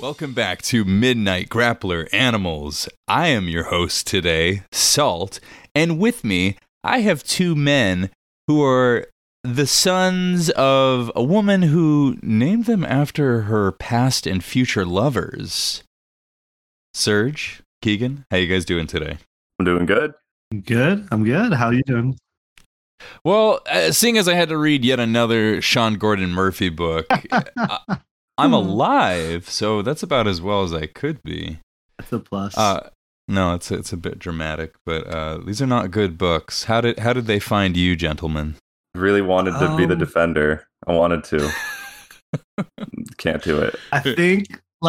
Welcome back to Midnight Grappler Animals. I am your host today, Salt, and with me, I have two men who are the sons of a woman who named them after her past and future lovers. Serge, Keegan, how you guys doing today? I'm doing good. Good. I'm good. How are you doing? Well, seeing as I had to read yet another Sean Gordon Murphy book, I'm alive, so that's about as well as I could be. That's a plus. No, it's a bit dramatic, but these are not good books. How did they find you, gentlemen? I really wanted to be the defender. I wanted to. Can't do it. I think,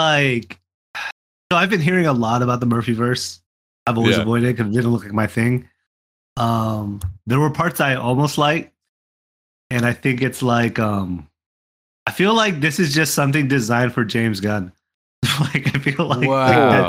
so I've been hearing a lot about the Murphyverse. I've always avoided it because it didn't look like my thing. There were parts I almost liked, and I think it's like, I feel like this is just something designed for James Gunn. I feel like, wow.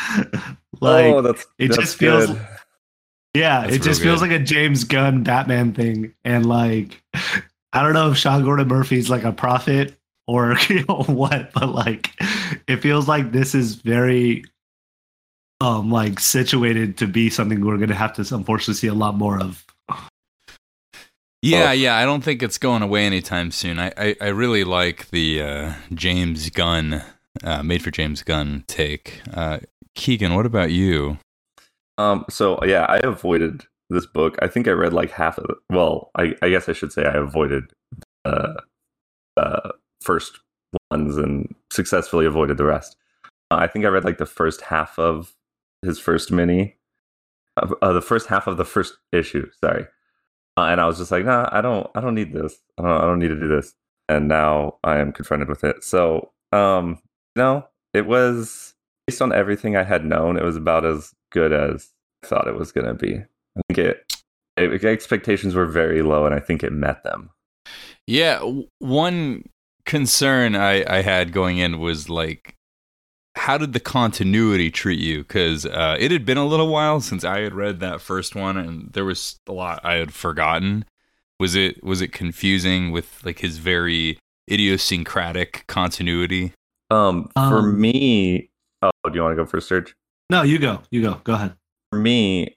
It just feels like a James Gunn Batman thing, and like, I don't know if Sean Gordon Murphy's like a prophet or what, but like, it feels like this is very like situated to be something we're gonna have to unfortunately see a lot more of. Yeah, I don't think it's going away anytime soon. I really like the James Gunn, made for James Gunn take. Keegan, what about you? I avoided this book. I think I read like half of it. Well, I guess I should say I avoided the first ones and successfully avoided the rest. I think I read like the first half of his first mini, the first half of the first issue. Sorry. And I was just like, nah, I don't need this. I don't need to do this. And now I am confronted with it. So, no, it was based on everything I had known. It was about as good as I thought it was going to be. I think expectations were very low, and I think it met them. Yeah, one concern I had going in was like, how did the continuity treat you? Because it had been a little while since I had read that first one, and there was a lot I had forgotten. Was it confusing with like his very idiosyncratic continuity? For me, do you want to go first, Serge? No, you go. Go ahead. For me,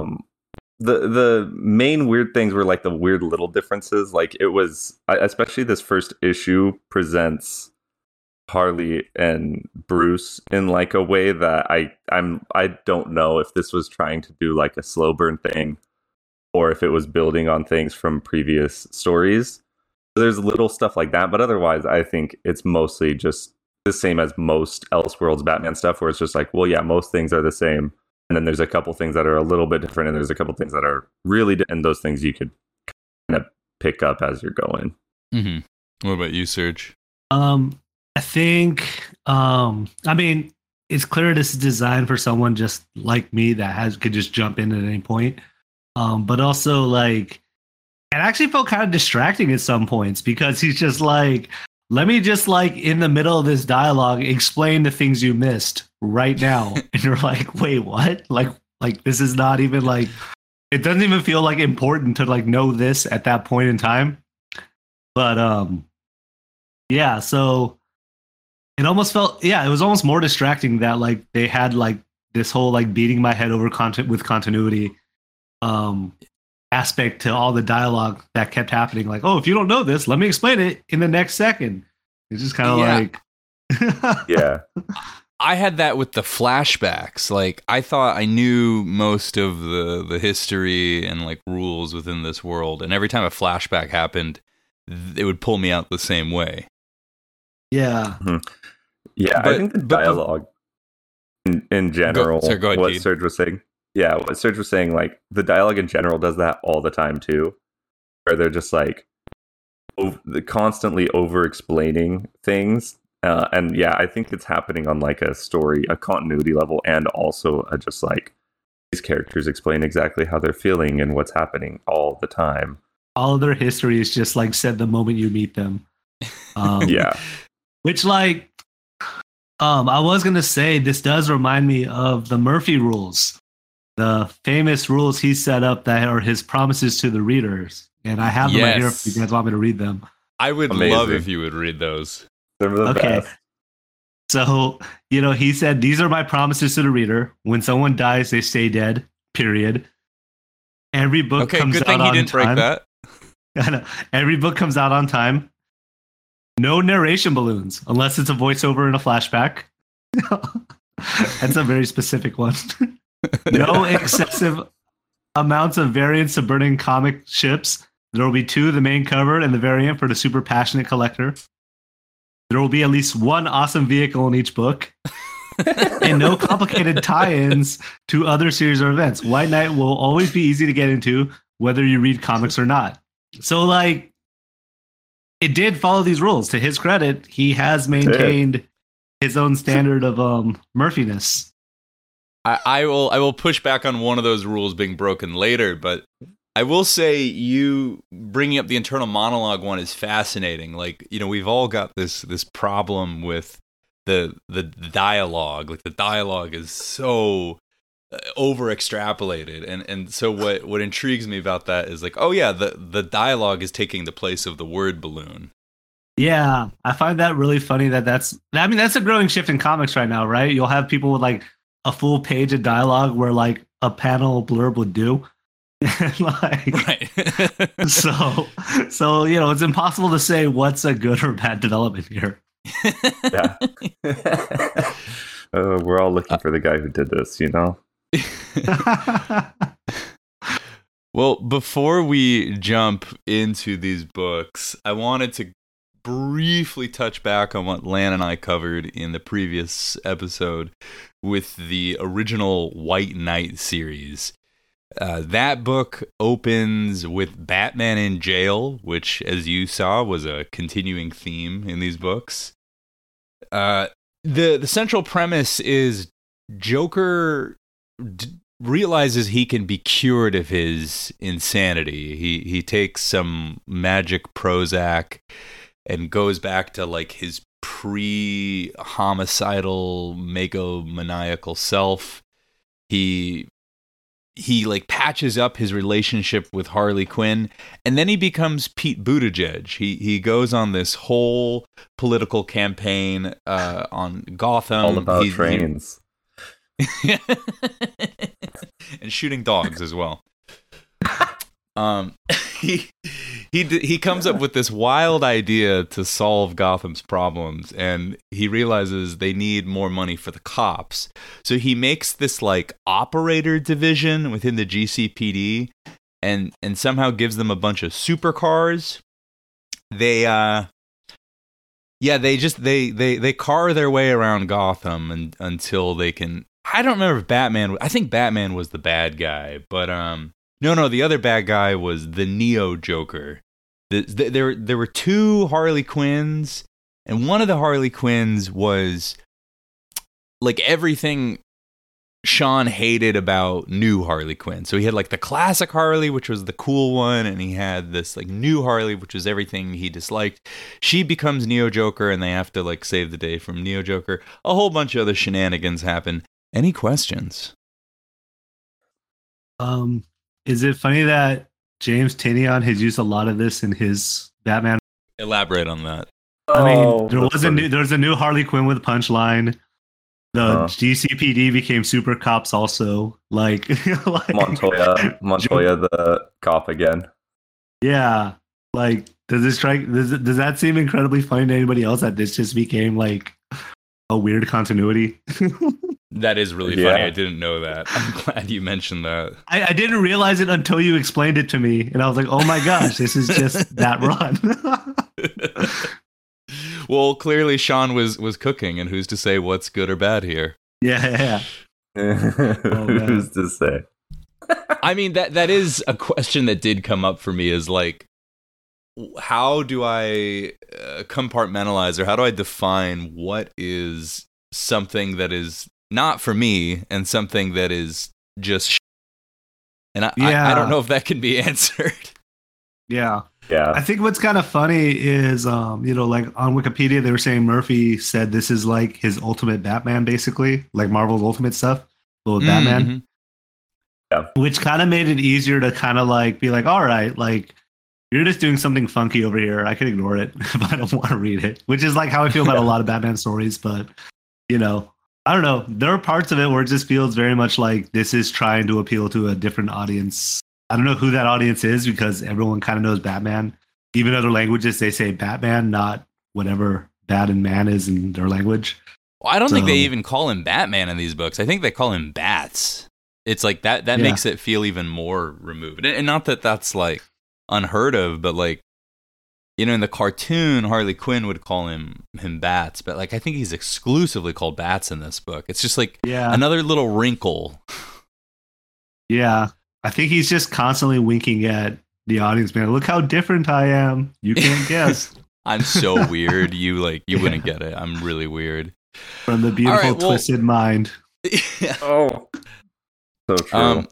the main weird things were like the weird little differences. Like it was, especially this first issue presents Harley and Bruce in like a way that I don't know if this was trying to do like a slow burn thing or if it was building on things from previous stories. There's little stuff like that, but otherwise I think it's mostly just the same as most Elseworlds Batman stuff, where it's just like, well, yeah, most things are the same, and then there's a couple things that are a little bit different, and there's a couple things that are really and those things you could kind of pick up as you're going. Mm-hmm. What about you, Serge? I think, I mean, it's clear this is designed for someone just like me that could just jump in at any point. But also, like, it actually felt kind of distracting at some points because he's just like, let me just like in the middle of this dialogue explain the things you missed right now, and you're like, wait, what? Like this is not even like, it doesn't even feel like important to like know this at that point in time. But yeah, so. It almost felt, it was almost more distracting that like they had like this whole like beating my head over content with continuity aspect to all the dialogue that kept happening. Like, oh, if you don't know this, let me explain it in the next second. It's just kind of like, yeah. I had that with the flashbacks. Like, I thought I knew most of the history and like rules within this world, and every time a flashback happened, it would pull me out the same way. Yeah. Mm-hmm. Yeah, I think the dialogue in general, go ahead, what Keith. Serge was saying. Yeah, what Serge was saying, like, the dialogue in general does that all the time, too. Where they're just, like, constantly over-explaining things. And, yeah, I think it's happening on, like, a continuity level, and also just, like, these characters explain exactly how they're feeling and what's happening all the time. All of their history is just, like, said the moment you meet them. Yeah. Which, like, I was going to say, this does remind me of the Murphy rules, the famous rules he set up that are his promises to the readers. And I have them right here if you guys want me to read them. I would love if you would read those. They're the best. So, he said, these are my promises to the reader. When someone dies, they stay dead, period. Every book comes out on time. Okay, good thing he didn't break that. I know. Every book comes out on time. No narration balloons, unless it's a voiceover in a flashback. That's a very specific one. No excessive amounts of variants of burning comic ships. There will be 2, the main cover and the variant for the super passionate collector. There will be at least 1 awesome vehicle in each book. And no complicated tie-ins to other series or events. White Knight will always be easy to get into, whether you read comics or not. So, it did follow these rules. To his credit, he has maintained his own standard of Murphiness. I will push back on one of those rules being broken later, but I will say you bringing up the internal monologue one is fascinating. We've all got this problem with the dialogue. The dialogue is so over extrapolated, and so what intrigues me about that is the dialogue is taking the place of the word balloon. Yeah, I find that really funny. That's a growing shift in comics right now, right? You'll have people with a full page of dialogue where a panel blurb would do. Right. so it's impossible to say what's a good or bad development here. Yeah. We're all looking for the guy who did this, Well, before we jump into these books, I wanted to briefly touch back on what Lan and I covered in the previous episode with the original White Knight series. That book opens with Batman in jail, which, as you saw, was a continuing theme in these books. The central premise is Joker realizes he can be cured of his insanity. He takes some magic Prozac and goes back to his pre-homicidal, megomaniacal self. He patches up his relationship with Harley Quinn, and then he becomes Pete Buttigieg. He goes on this whole political campaign on Gotham. All about trains. And shooting dogs as well. He comes up with this wild idea to solve Gotham's problems, and he realizes they need more money for the cops. So he makes this operator division within the GCPD, and somehow gives them a bunch of supercars. They car their way around Gotham until they can. I don't remember if Batman. I think Batman was the bad guy, but No, the other bad guy was the Neo Joker. There were 2 Harley Quinns, and one of the Harley Quinns was everything Sean hated about new Harley Quinn. So he had the classic Harley, which was the cool one, and he had this new Harley, which was everything he disliked. She becomes Neo Joker, and they have to save the day from Neo Joker. A whole bunch of other shenanigans happen. Any questions? Is it funny that James Tynion has used a lot of this in his Batman? Elaborate on that. I mean, there was a new Harley Quinn with Punchline. The GCPD became Super Cops also. Montoya the cop again. Yeah. Does that seem incredibly funny to anybody else that this just became a weird continuity? That is really funny. I didn't know that. I'm glad you mentioned that. I didn't realize it until you explained it to me. And I was like, oh my gosh, this is just that run. Well, clearly Sean was cooking, and who's to say what's good or bad here? Yeah. Who's to say? I mean, that is a question that did come up for me, is how do I compartmentalize, or how do I define what is something that is not for me and something that is just and I don't know if that can be answered. Yeah. I think what's kind of funny is on Wikipedia they were saying Murphy said this is his ultimate Batman, basically Marvel's ultimate stuff with Batman. Mm-hmm. Yeah. Which kind of made it easier to kind of be all right, you're just doing something funky over here. I can ignore it if I don't want to read it, which is how I feel about a lot of Batman stories. But you know, I don't know. There are parts of it where it just feels very much like this is trying to appeal to a different audience. I don't know who that audience is because everyone kind of knows Batman. Even other languages, they say Batman, not whatever Bat and Man is in their language. Well, I don't think they even call him Batman in these books. I think they call him Bats. It's like that makes it feel even more removed. And not that that's like unheard of, but like, you know, in the cartoon, Harley Quinn would call him Bats, but like I think he's exclusively called Bats in this book. It's just like another little wrinkle. Yeah. I think he's just constantly winking at the audience, man. Look how different I am. You can't guess. I'm so weird. You wouldn't get it. I'm really weird. From the beautiful twisted mind. Yeah. Oh. So true.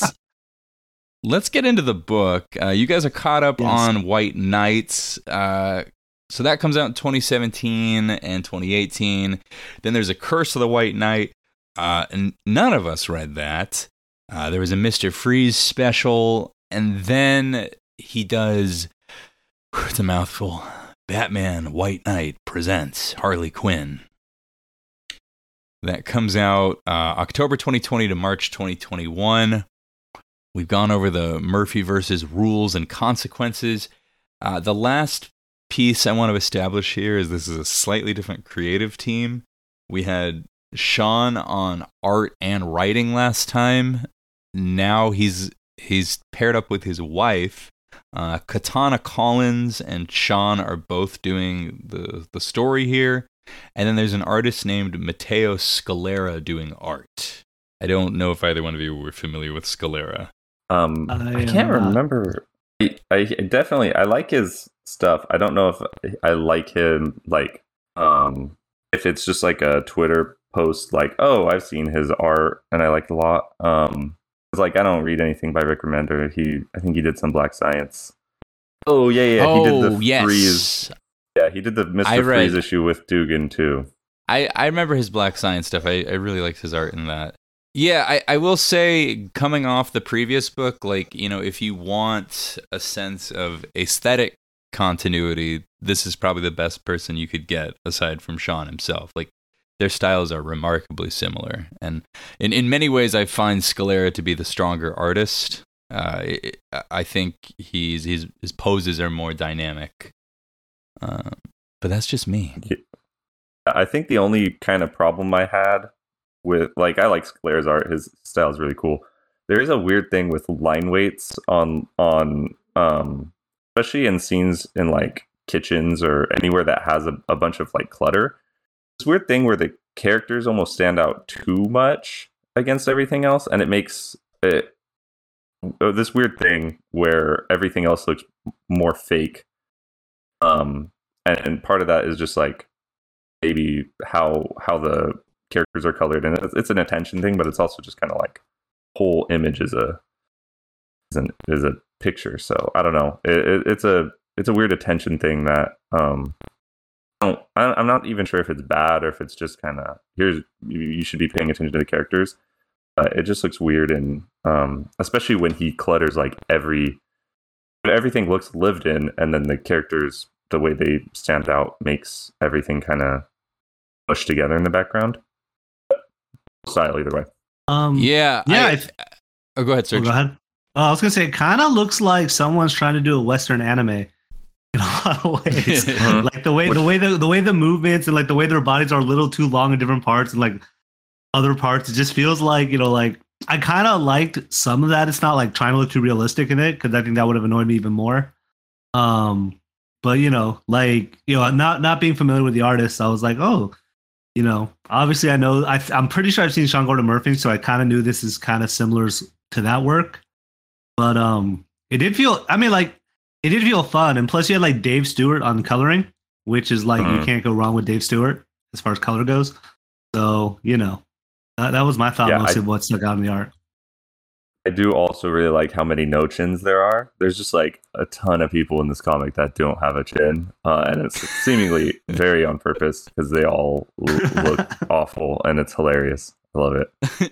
Let's get into the book. You guys are caught up on White Knights. So that comes out in 2017 and 2018. Then there's a Curse of the White Knight. And none of us read that. There was a Mr. Freeze special. And then he does, it's a mouthful, Batman White Knight presents Harley Quinn. That comes out October 2020 to March 2021. We've gone over the Murphy versus rules and consequences. The last piece I want to establish here is this is a slightly different creative team. We had Sean on art and writing last time. Now he's paired up with his wife. Katana Collins and Sean are both doing the story here. And then there's an artist named Matteo Scalera doing art. I don't know if either one of you were familiar with Scalera. I can't remember. I definitely I like his stuff. I don't know if I like him like if it's just like a Twitter post like, oh, I've seen his art and I like it a lot. It's like I don't read anything by Rick Remender. I think he did some Black Science. Oh yeah. He did the Freeze. Yeah, he did the Mr. Freeze issue with Dugan too. I remember his Black Science stuff. I really liked his art in that. Yeah, I will say, coming off the previous book, like, you know, if you want a sense of aesthetic continuity, this is probably the best person you could get aside from Sean himself. Like, their styles are remarkably similar. And in many ways, I find Scalera to be the stronger artist. I think his poses are more dynamic. But that's just me. I think the only kind of problem I had with, like, I like Scalera's art. His style is really cool. There is a weird thing with line weights on especially in scenes in like kitchens or anywhere that has a bunch of like clutter. This weird thing where the characters almost stand out too much against everything else, and it makes it this weird thing where everything else looks more fake. And part of that is just like maybe how the characters are colored, and it's an attention thing, but it's also just kind of like whole image is a picture. So I don't know. It's a weird attention thing that I'm not even sure if it's bad or if it's just kind of you should be paying attention to the characters. It just looks weird, and especially when he clutters like everything looks lived in, and then the characters, the way they stand out, makes everything kind of mushed together in the background. Style either way. Oh, go ahead, Serge. Go ahead. I was gonna say, it kind of looks like someone's trying to do a Western anime in a lot of ways. Like the way the movements and like the way their bodies are a little too long in different parts, and like other parts, it just feels like, you know, like I kind of liked some of that. It's not like trying to look too realistic in it, because I think that would have annoyed me even more. But you know, like, you know, not being familiar with the artist, I was like, oh, you know, obviously I know I'm pretty sure I've seen Sean Gordon Murphy, so I kind of knew this is kind of similar to that work. But it did feel fun, and plus you had like Dave Stewart on coloring, which is like you can't go wrong with Dave Stewart as far as color goes. So, you know, that was my thought mostly of what stuck out in the art. I do also really like how many no chins there are. There's just like a ton of people in this comic that don't have a chin, and it's seemingly very on purpose because they all look awful, and it's hilarious. I love it.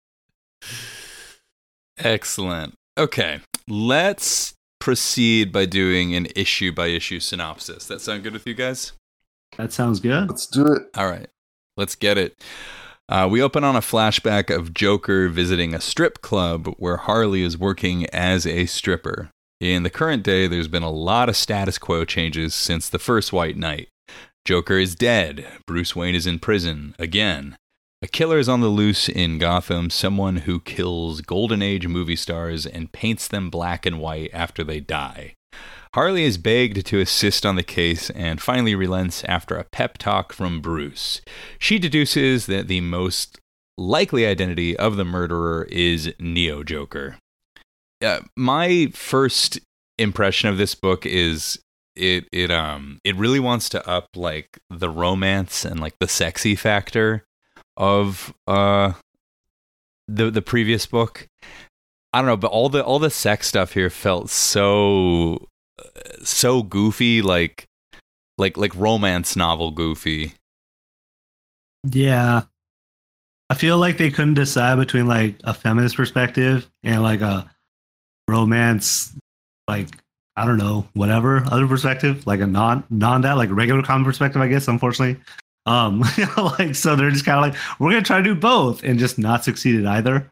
Excellent. Okay, let's proceed by doing an issue by issue synopsis. That sound good with you guys? That sounds good. Let's do it. All right. Let's get it. We open on a flashback of Joker visiting a strip club where Harley is working as a stripper. In the current day, there's been a lot of status quo changes since the first White Knight. Joker is dead. Bruce Wayne is in prison again. A killer is on the loose in Gotham, someone who kills Golden Age movie stars and paints them black and white after they die. Harley is begged to assist on the case and finally relents after a pep talk from Bruce. She deduces that the most likely identity of the murderer is Neo Joker. My first impression of this book is it really wants to up like the romance and like the sexy factor of the previous book. I don't know, but all the sex stuff here felt so goofy, like romance novel goofy. Yeah. I feel like they couldn't decide between like a feminist perspective and like a romance, like I don't know, whatever other perspective, like a non that, like a regular common perspective, I guess, unfortunately. Like so they're just kind of like, we're gonna try to do both and just not succeeded either.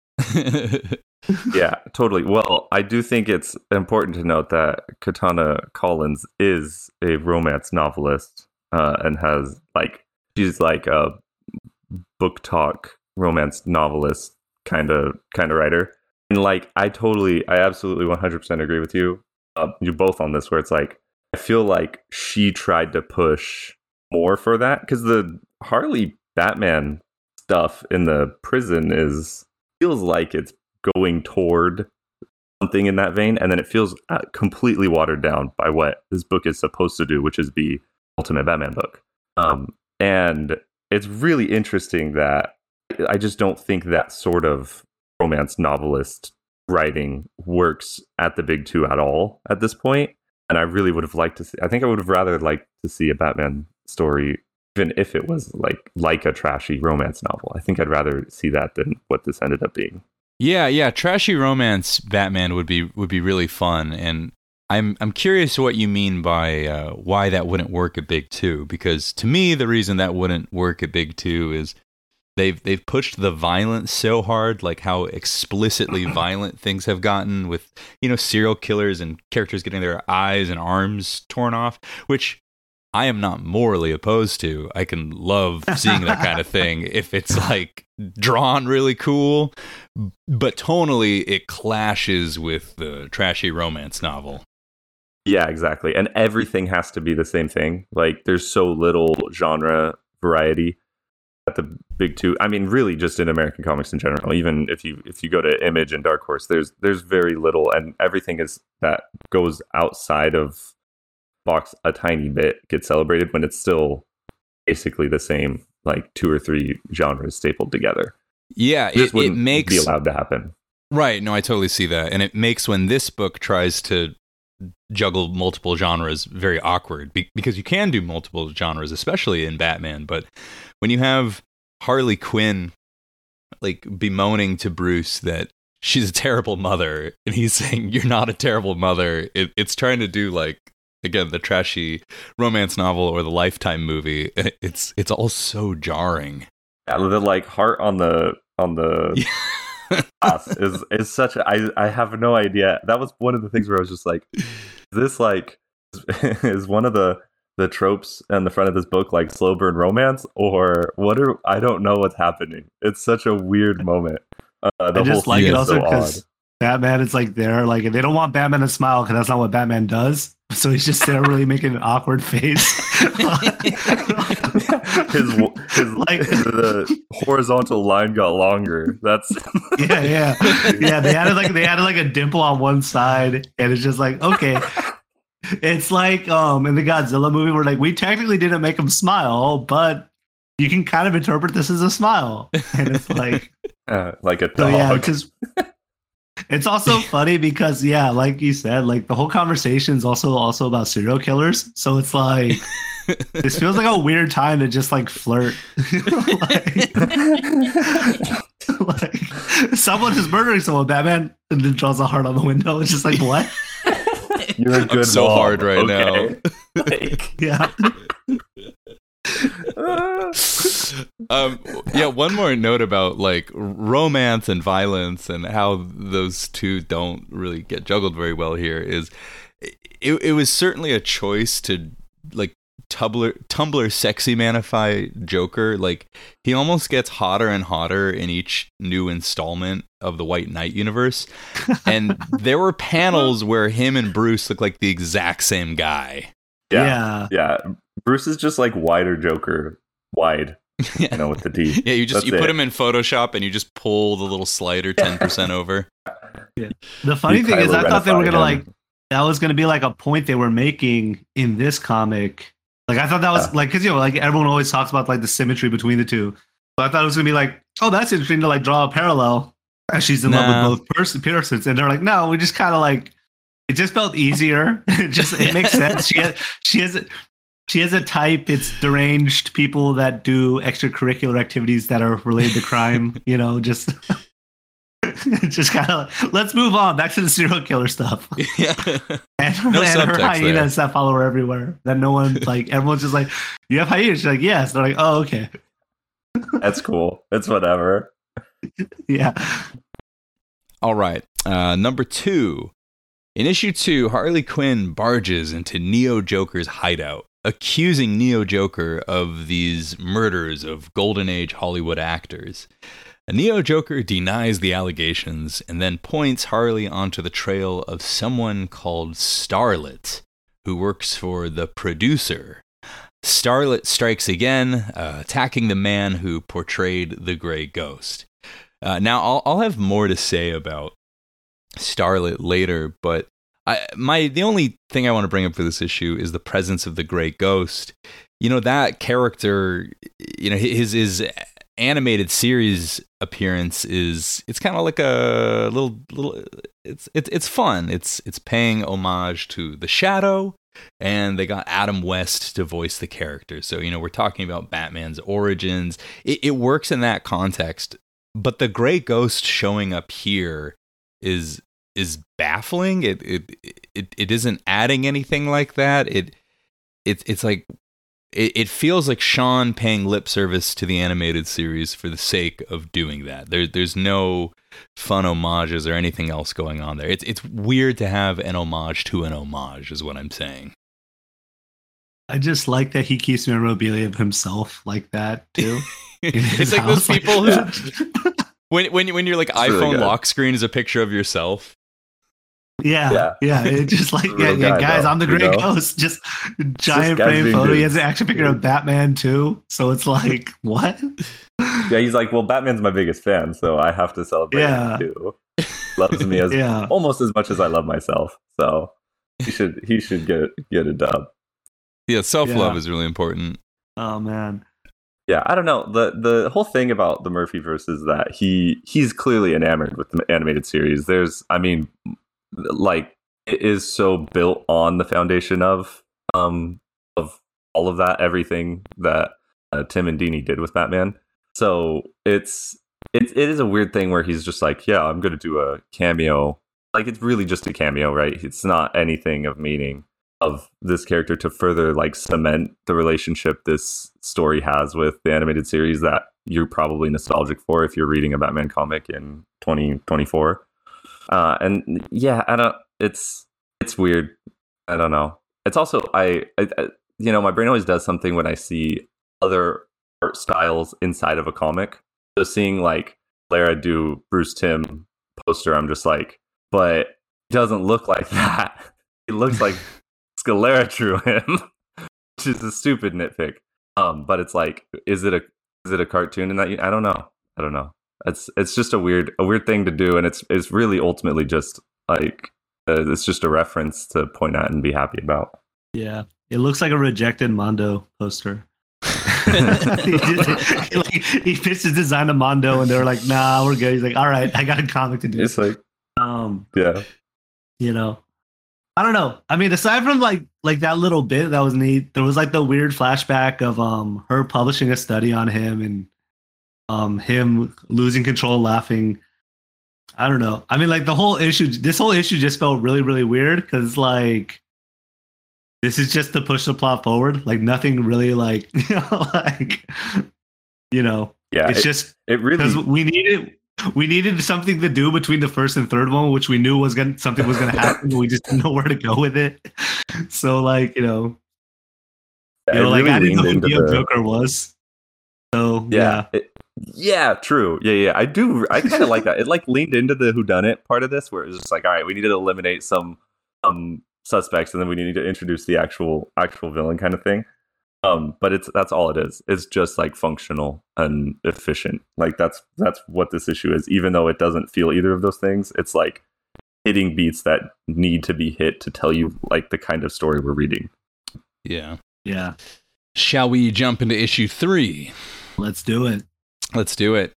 Yeah, totally. Well, I do think it's important to note that Katana Collins is a romance novelist and has like, she's like a book talk romance novelist kind of writer. And like, I absolutely 100% agree with you. You're both on this, where it's like, I feel like she tried to push more for that, because the Harley Batman stuff in the prison feels like it's going toward something in that vein, and then it feels completely watered down by what this book is supposed to do, which is be Ultimate Batman book. And it's really interesting that I just don't think that sort of romance novelist writing works at the big two at all at this point. And I really would have liked to see, I think I would have rather liked to see a Batman story, even if it was like a trashy romance novel. I think I'd rather see that than what this ended up being. Yeah, trashy romance Batman would be really fun, and I'm curious what you mean by why that wouldn't work at Big Two, because to me the reason that wouldn't work at Big Two is they've pushed the violence so hard, like how explicitly violent things have gotten with, you know, serial killers and characters getting their eyes and arms torn off, which I am not morally opposed to. I can love seeing that kind of thing if it's like drawn really cool, but tonally it clashes with the trashy romance novel. Yeah, exactly. And everything has to be the same thing. Like, there's so little genre variety at the big two. I mean, really just in American comics in general. Even if you go to Image and Dark Horse, there's very little, and everything is that goes outside of box a tiny bit gets celebrated when it's still basically the same, like 2 or 3 genres stapled together. Yeah, it makes be allowed to happen. Right. No, I totally see that, and it makes when this book tries to juggle multiple genres very awkward, because you can do multiple genres, especially in Batman. But when you have Harley Quinn like bemoaning to Bruce that she's a terrible mother, and he's saying you're not a terrible mother, it's trying to do like, again, the trashy romance novel or the Lifetime movie. It's all so jarring. Yeah, the like heart on the glass is such I have no idea. That was one of the things where I was just like, this like is one of the tropes on the front of this book like slow burn romance, or I don't know what's happening. It's such a weird moment. I just like it also because Batman is like there, like they don't want Batman to smile because that's not what Batman does. So he's just there really making an awkward face. his the horizontal line got longer. That's yeah. They added like a dimple on one side, and it's just like, okay. It's like in the Godzilla movie where like we technically didn't make him smile, but you can kind of interpret this as a smile, and it's like a dog. So yeah, because it's also funny because like you said, like the whole conversation is also about serial killers. So it's like this feels like a weird time to just like flirt. like someone is murdering someone, Batman, and then draws a heart on the window. It's just like, what? You're a good so mom. hard right now. Like, yeah. Yeah, one more note about like romance and violence and how those two don't really get juggled very well here is it was certainly a choice to like Tumblr sexy manify Joker. Like he almost gets hotter and hotter in each new installment of the White Knight universe. And there were panels where him and Bruce look like the exact same guy. Yeah. Bruce is just like wider Joker, wide. You know, with the D. Yeah, you put him in Photoshop and you just pull the little slider 10% over. Yeah. The funny thing is, I thought they were gonna like that was gonna be like a point they were making in this comic. Like I thought that was like because like everyone always talks about like the symmetry between the two. But I thought it was gonna be like, oh, that's interesting to like draw a parallel. And she's in love with both persons, and they're like, no, we just kind of like it just felt easier. It makes sense. She has a type. It's deranged people that do extracurricular activities that are related to crime. You know, just kind of let's move on back to the serial killer stuff. Yeah, and her hyenas that follow her everywhere. That no one like. Everyone's just like, you have hyenas. She's like, yes. They're like, oh, okay. That's cool. It's whatever. Yeah. All right. Number 2. In issue 2, Harley Quinn barges into Neo Joker's hideout, accusing Neo Joker of these murders of Golden Age Hollywood actors. Neo Joker denies the allegations and then points Harley onto the trail of someone called Starlet, who works for the producer. Starlet strikes again, attacking the man who portrayed the Grey Ghost. Now, I'll have more to say about Starlet later, but the only thing I want to bring up for this issue is the presence of the Grey Ghost. You know, that character, you know, his animated series appearance it's kind of like a little it's fun. It's paying homage to The Shadow, and they got Adam West to voice the character. So, you know, we're talking about Batman's origins. It works in that context, but the Grey Ghost showing up here is baffling. It isn't adding anything like that. It's like it feels like Sean paying lip service to the animated series for the sake of doing that. There's no fun homages or anything else going on there. It's weird to have an homage to an homage, is what I'm saying. I just like that he keeps memorabilia of himself like that too. It's like those people who when your like iPhone really lock screen is a picture of yourself. Yeah. It's just like, guys, I'm the Grey Ghost. Just giant frame photo. He has an action figure of Batman too. So it's like, what? Yeah, he's like, well, Batman's my biggest fan, so I have to celebrate him too. Loves me as almost as much as I love myself. So he should get a dub. Yeah, self-love is really important. Oh man. Yeah, I don't know. The whole thing about the Murphyverse is that he's clearly enamored with the animated series. Like it is so built on the foundation of all of that, everything that Tim and Dini did with Batman. So it is a weird thing where he's just like, yeah, I'm going to do a cameo. Like it's really just a cameo, right? It's not anything of meaning of this character to further like cement the relationship this story has with the animated series that you're probably nostalgic for if you're reading a Batman comic in 2024. And yeah, it's weird. I don't know. It's also, I you know, my brain always does something when I see other art styles inside of a comic. So seeing like Lara do Bruce Timm poster, I'm just like, but it doesn't look like that. It looks like Scalera drew him, which is a stupid nitpick. But it's like, is it a cartoon in that? I don't know. It's just a weird thing to do, and it's really ultimately just like it's just a reference to point at and be happy about. Yeah, it looks like a rejected Mondo poster. he pitched his design to Mondo, and they're like, "Nah, we're good." He's like, "All right, I got a comic to do." It's like, yeah, you know, I don't know. I mean, aside from like that little bit that was neat, there was like the weird flashback of her publishing a study on him and him losing control, laughing. I don't know. I mean, like this whole issue just felt really, really weird because like this is just to push the plot forward. Like nothing really like, you know, like You know, Yeah, it's just it because really. we needed something to do between the first and third one, which we knew something was gonna happen, but we just didn't know where to go with it. So like, It like really I didn't know leaned who into Neo the. Joker was. So Yeah. Yeah, true. Yeah. I kind of like that. It like leaned into the whodunit part of this, where it was just like, all right, we need to eliminate some suspects, and then we need to introduce the actual villain kind of thing. But that's all it is. It's just like functional and efficient. Like that's what this issue is. Even though it doesn't feel either of those things, it's like hitting beats that need to be hit to tell you like the kind of story we're reading. Yeah. yeah, Shall we jump into issue 3? let's do it. Let's do it.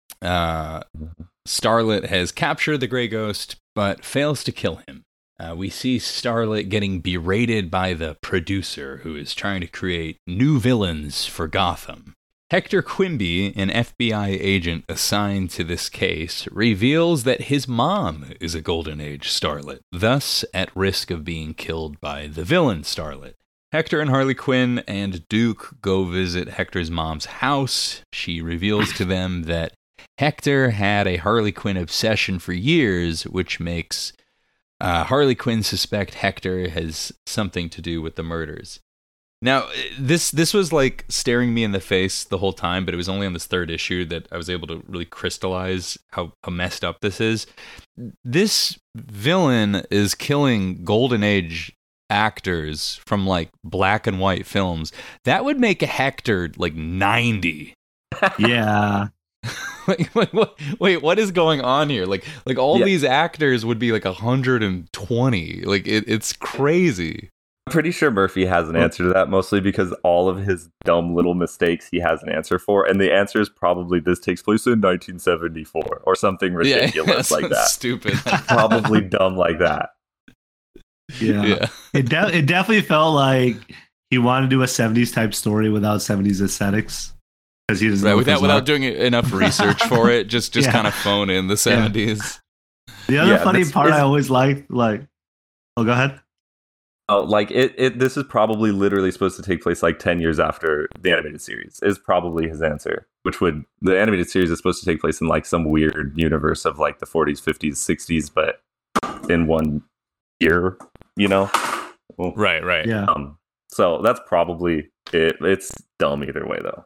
Starlet has captured the Grey Ghost, but fails to kill him. We see Starlet getting berated by the producer, who is trying to create new villains for Gotham. Hector Quimby, an FBI agent assigned to this case, reveals that his mom is a Golden Age Starlet, thus at risk of being killed by the villain Starlet. Hector and Harley Quinn and Duke go visit Hector's mom's house. She reveals to them that Hector had a Harley Quinn obsession for years, which makes Harley Quinn suspect Hector has something to do with the murders. Now, this was like staring me in the face the whole time, but it was only on this third issue that I was able to really crystallize how messed up this is. This villain is killing Golden Age actors from like black and white films. That would make a Hector like 90. Yeah. Wait, what is going on here? Like all these actors would be like 120. Like it's crazy. I'm pretty sure Murphy has an answer to that, mostly because all of his dumb little mistakes he has an answer for, and the answer is probably this takes place in 1974 or something ridiculous like that. Stupid. Probably dumb like that. Yeah. It definitely felt like he wanted to do a 70s type story without 70s aesthetics. Because he doesn't without doing enough research for it, just kind of phone in the 70s. The other funny part I always liked, oh, go ahead. Oh, like this is probably literally supposed to take place like 10 years after the animated series is probably his answer, the animated series is supposed to take place in like some weird universe of like the 40s, 50s, 60s, but in one year, Well, right. Yeah. So that's probably it. It's dumb either way though.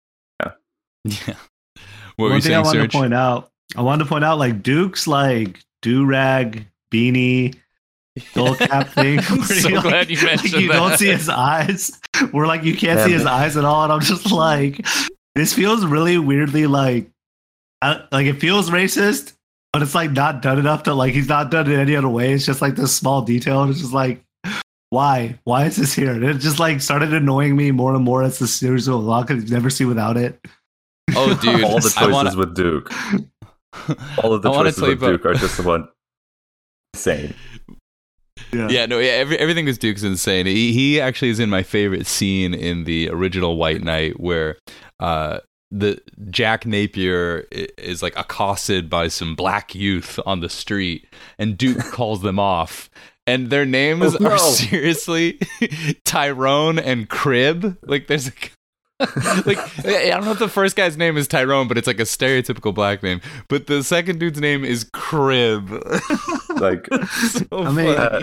Yeah. What One thing I wanted to point out, like Duke's like do-rag beanie skull cap thing. I'm so glad you mentioned you that. don't see his eyes. Where like you can't see his eyes at all, and I'm just like, this feels really weirdly like it feels racist, but it's like not done enough to like he's not done it any other way. It's just like this small detail, and it's just like, why is this here? And it just like started annoying me more and more as the series went along because you never see without it. Oh, dude! All the choices with Duke. All of the choices with Duke are just one insane. Everything with Duke's insane. He actually is in my favorite scene in the original White Knight, where the Jack Napier is like accosted by some black youth on the street, and Duke calls them off. And their names are seriously Tyrone and Crib. Like there's like I don't know if the first guy's name is Tyrone, but it's like a stereotypical black name. But the second dude's name is Crib. Like I mean,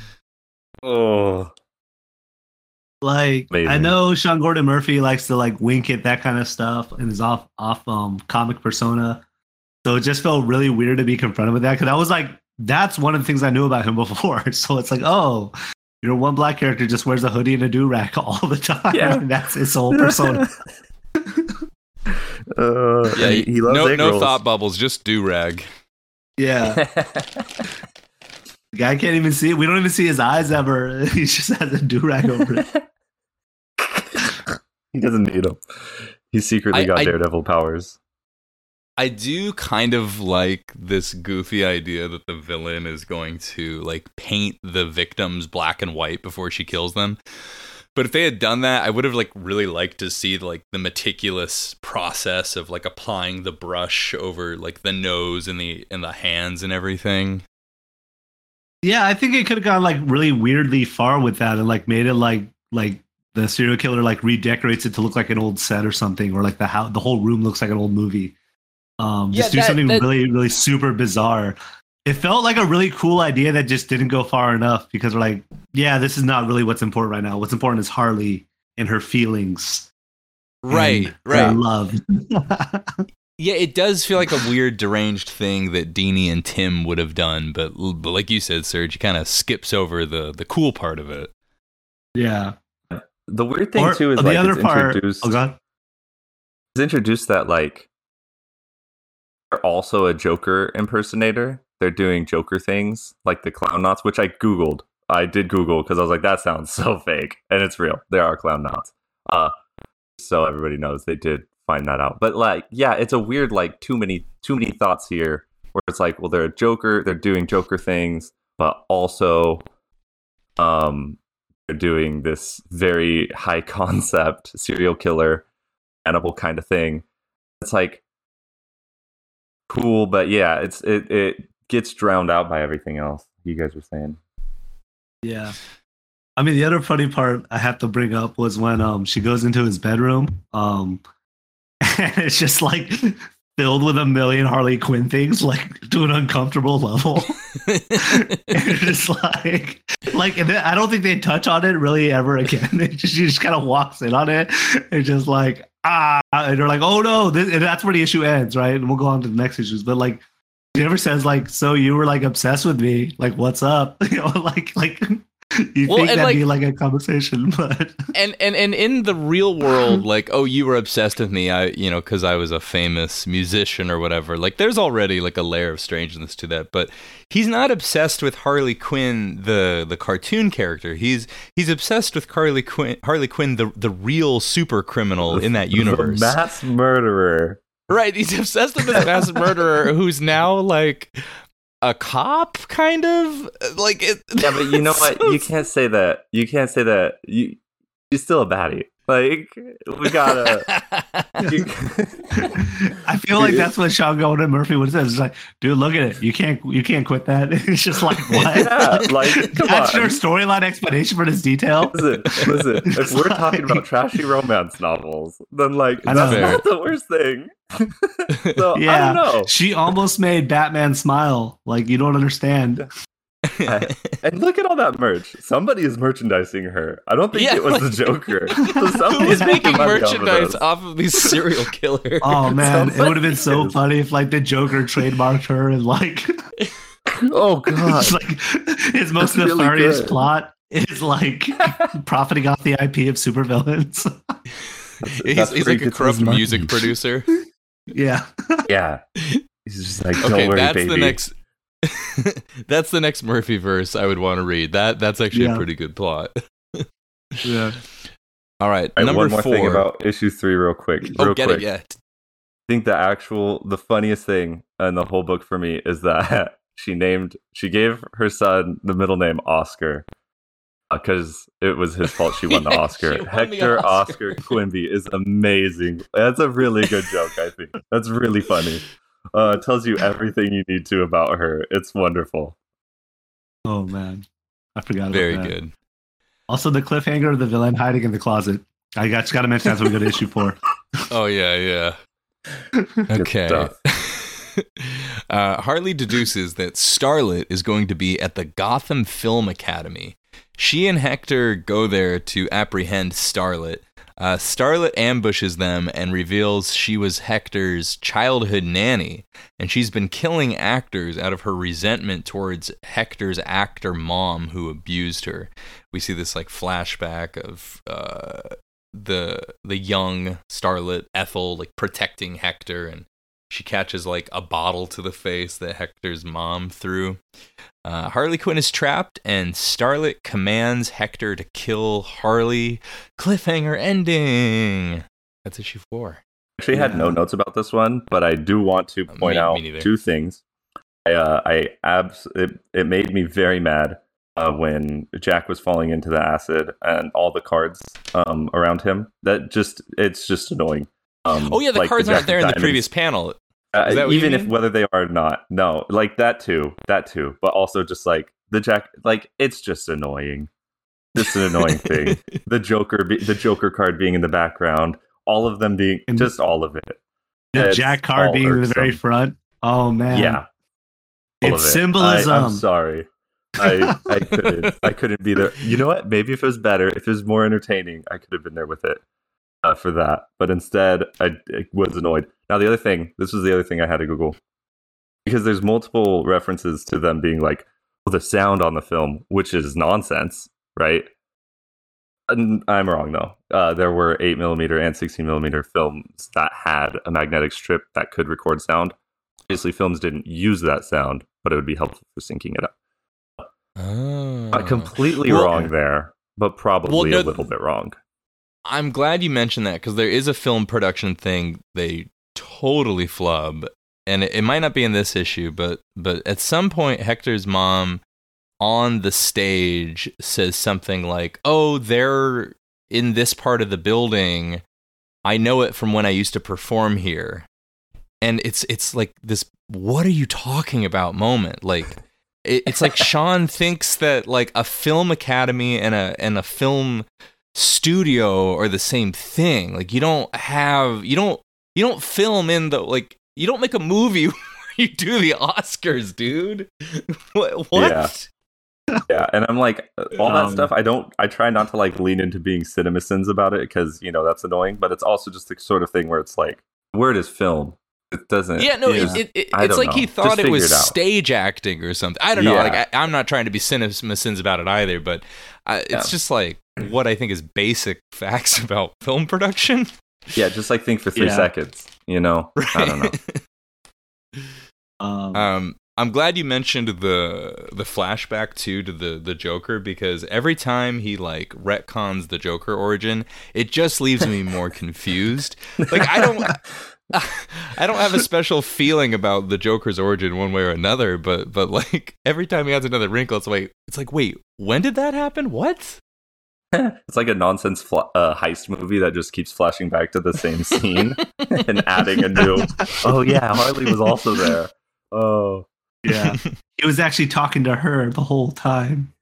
like amazing. I know Sean Gordon Murphy likes to like wink at that kind of stuff and is off comic persona. So it just felt really weird to be confronted with that because I was like, that's one of the things I knew about him before. So it's like, oh, one black character just wears a hoodie and a do-rag all the time. Yeah. And that's his whole persona. He loves no thought bubbles, just do-rag. Yeah. The guy can't even see it. We don't even see his eyes ever. He just has a do-rag over it. He doesn't need them. He's secretly got Daredevil powers. I do kind of like this goofy idea that the villain is going to like paint the victims black and white before she kills them. But if they had done that, I would have like really liked to see like the meticulous process of like applying the brush over like the nose and the hands and everything. Yeah, I think it could have gone like really weirdly far with that and like made it like the serial killer like redecorates it to look like an old set or something, or like the whole room looks like an old movie. Just do something really, really super bizarre. It felt like a really cool idea that just didn't go far enough, because we're like, yeah, this is not really what's important right now. What's important is Harley and her feelings. Right. Her love. Yeah, it does feel like a weird, deranged thing that Deanie and Tim would have done, but like you said, Serge, he kind of skips over the cool part of it. Yeah. The weird thing too is the like other it's part. introduced. Oh god. It's introduced that like they're also a Joker impersonator. They're doing Joker things like the clown knots, which I googled. I did Google because I was like, that sounds so fake, and it's real. There are clown knots. So everybody knows they did find that out. But like, yeah, it's a weird like too many thoughts here, where it's like, well, they're a Joker, they're doing Joker things, but also, they're doing this very high concept serial killer, cannibal kind of thing. It's like cool, but yeah, it gets drowned out by everything else you guys were saying. Yeah. I mean, the other funny part I have to bring up was when she goes into his bedroom, and it's just like filled with a million Harley Quinn things, like to an uncomfortable level. It's just like, and I don't think they touch on it really ever again. She just kind of walks in on it and just like, and they're like, oh no, and that's where the issue ends, right? And we'll go on to the next issues. But like, she never says like, so you were like obsessed with me, like what's up? You know, like you think that'd be like a conversation, but and in the real world, like, oh, you were obsessed with me, because I was a famous musician or whatever. Like, there's already like a layer of strangeness to that, but he's not obsessed with Harley Quinn, the cartoon character. He's obsessed with Harley Quinn, the real super criminal in that universe, the mass murderer. Right, he's obsessed with this mass murderer who's now like a cop, kind of like it. Yeah, but you know what? You can't say that. You can't say that. You're still a baddie. Like, we gotta. I feel like that's what Sean Golden Murphy would say. It's like, dude, look at it. You can't quit that. It's just like, what? Yeah, like come that's on. your storyline explanation for this detail. Listen. If we're talking about trashy romance novels, then like that's not the worst thing. So yeah, I don't know. She almost made Batman smile. Like, you don't understand. And look at all that merch. Somebody is merchandising her. I don't think it was the Joker. So who is making merchandise off of these serial killers? Oh man, it would have been so funny if like the Joker trademarked her and like, oh god, like his most nefarious plot is like profiting off the IP of supervillains. He's like a corrupt music producer. Yeah. He's just like, don't worry, that's baby. That's the next Murphy verse I would want to read. That's actually a pretty good plot. Yeah. All right, number number one more 4. thing about issue 3 real quick. It, yeah. I think the funniest thing in the whole book for me is that she gave her son the middle name Oscar because it was his fault she won the Oscar. Hector Oscar Quimby is amazing. That's a really good joke, I think. That's really funny. It tells you everything you need to about her. It's wonderful. Oh man, I forgot about Very that. good. Also, the cliffhanger of the villain hiding in the closet. I just got to mention that's what we got issue 4. Oh yeah. Okay. Harley deduces that Starlet is going to be at the Gotham Film Academy. She and Hector go there to apprehend Starlet. Starlet ambushes them and reveals she was Hector's childhood nanny, and she's been killing actors out of her resentment towards Hector's actor mom who abused her. We see this like flashback of the young Starlet Ethel like protecting Hector, and she catches like a bottle to the face that Hector's mom threw. Harley Quinn is trapped, and Starlet commands Hector to kill Harley. Cliffhanger ending. That's issue 4. Actually, had no notes about this one, but I do want to point out 2 things. It made me very mad when Jack was falling into the acid and all the cards around him. It's just annoying. The cards aren't there in the previous panel. Even if whether they are or not, no, like that too, but also just like the Jack, like it's just annoying. just an annoying thing. The Joker card being in the background, all of them being And just all of it. the It's Jack card all being in the very irksome. front. Oh man, Yeah, all it's of it. symbolism. I'm sorry. I couldn't be there. You know what? Maybe if it was better, if it was more entertaining, I could have been there with it for that. But instead, I was annoyed. Now the other thing, this was the other thing I had to Google, because there's multiple references to them being like, oh, the sound on the film, which is nonsense, right? And I'm wrong though. There were 8mm and 16mm films that had a magnetic strip that could record sound. Obviously, films didn't use that sound, but it would be helpful for syncing it up. Oh. Not completely Well- wrong there, but probably Well, no, a little bit wrong. I'm glad you mentioned that because there is a film production thing they totally flub, and it might not be in this issue, but at some point Hector's mom on the stage says something like, "Oh, they're in this part of the building. I know it from when I used to perform here." And it's like this, what are you talking about moment? Like it's like Sean thinks that like a film academy and a film studio are the same thing. Like you don't film in the, like, you don't make a movie where you do the Oscars, dude. What? Yeah, and I'm like, all that stuff, I try not to like lean into being CinemaSins about it, because, you know, that's annoying, but it's also just the sort of thing where it's like, word is film. It doesn't. Yeah, no, I it's don't like know. he thought Just it was figure it out. stage acting or something. I don't know. Yeah. Like I'm not trying to be CinemaSins about it either, but it's just like what I think is basic facts about film production. Yeah, just like think for 3 seconds, you know? I don't know. I'm glad you mentioned the flashback too to the Joker, because every time he like retcons the Joker origin, it just leaves me more confused. Like I don't have a special feeling about the Joker's origin one way or another, but like every time he adds another wrinkle, it's like wait, when did that happen? What? It's like a nonsense heist movie that just keeps flashing back to the same scene and adding a new. Oh yeah, Harley was also there. Oh Yeah, he was actually talking to her the whole time.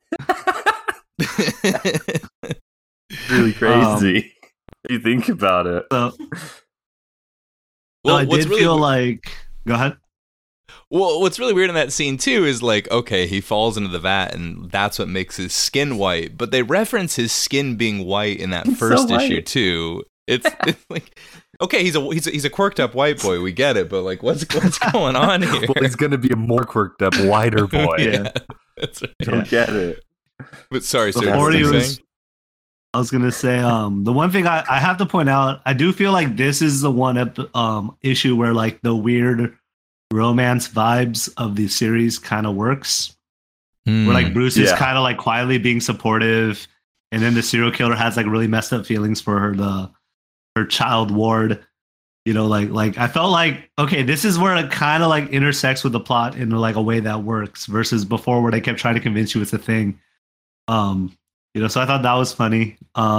really crazy. If you think about it. So, Well, I what's did really feel like. Go ahead. Well, what's really weird in that scene too is like, okay, he falls into the vat, and that's what makes his skin white. But they reference his skin being white in that first issue white. too. It's like, okay, he's a quirked up white boy. We get it, but like, what's going on here? Well, he's gonna be a more quirked up, whiter boy. Yeah, that's right. Don't get it. But sorry, sir. Before what were he you was- saying? I was gonna say, the one thing I have to point out, I do feel like this is the one issue where like the weird romance vibes of the series kind of works. Where like Bruce is Yeah. kind of like quietly being supportive, and then the serial killer has like really messed up feelings for her child ward. You know, like I felt like, okay, this is where it kind of like intersects with the plot in like a way that works, versus before where they kept trying to convince you it's a thing. You know, so I thought that was funny.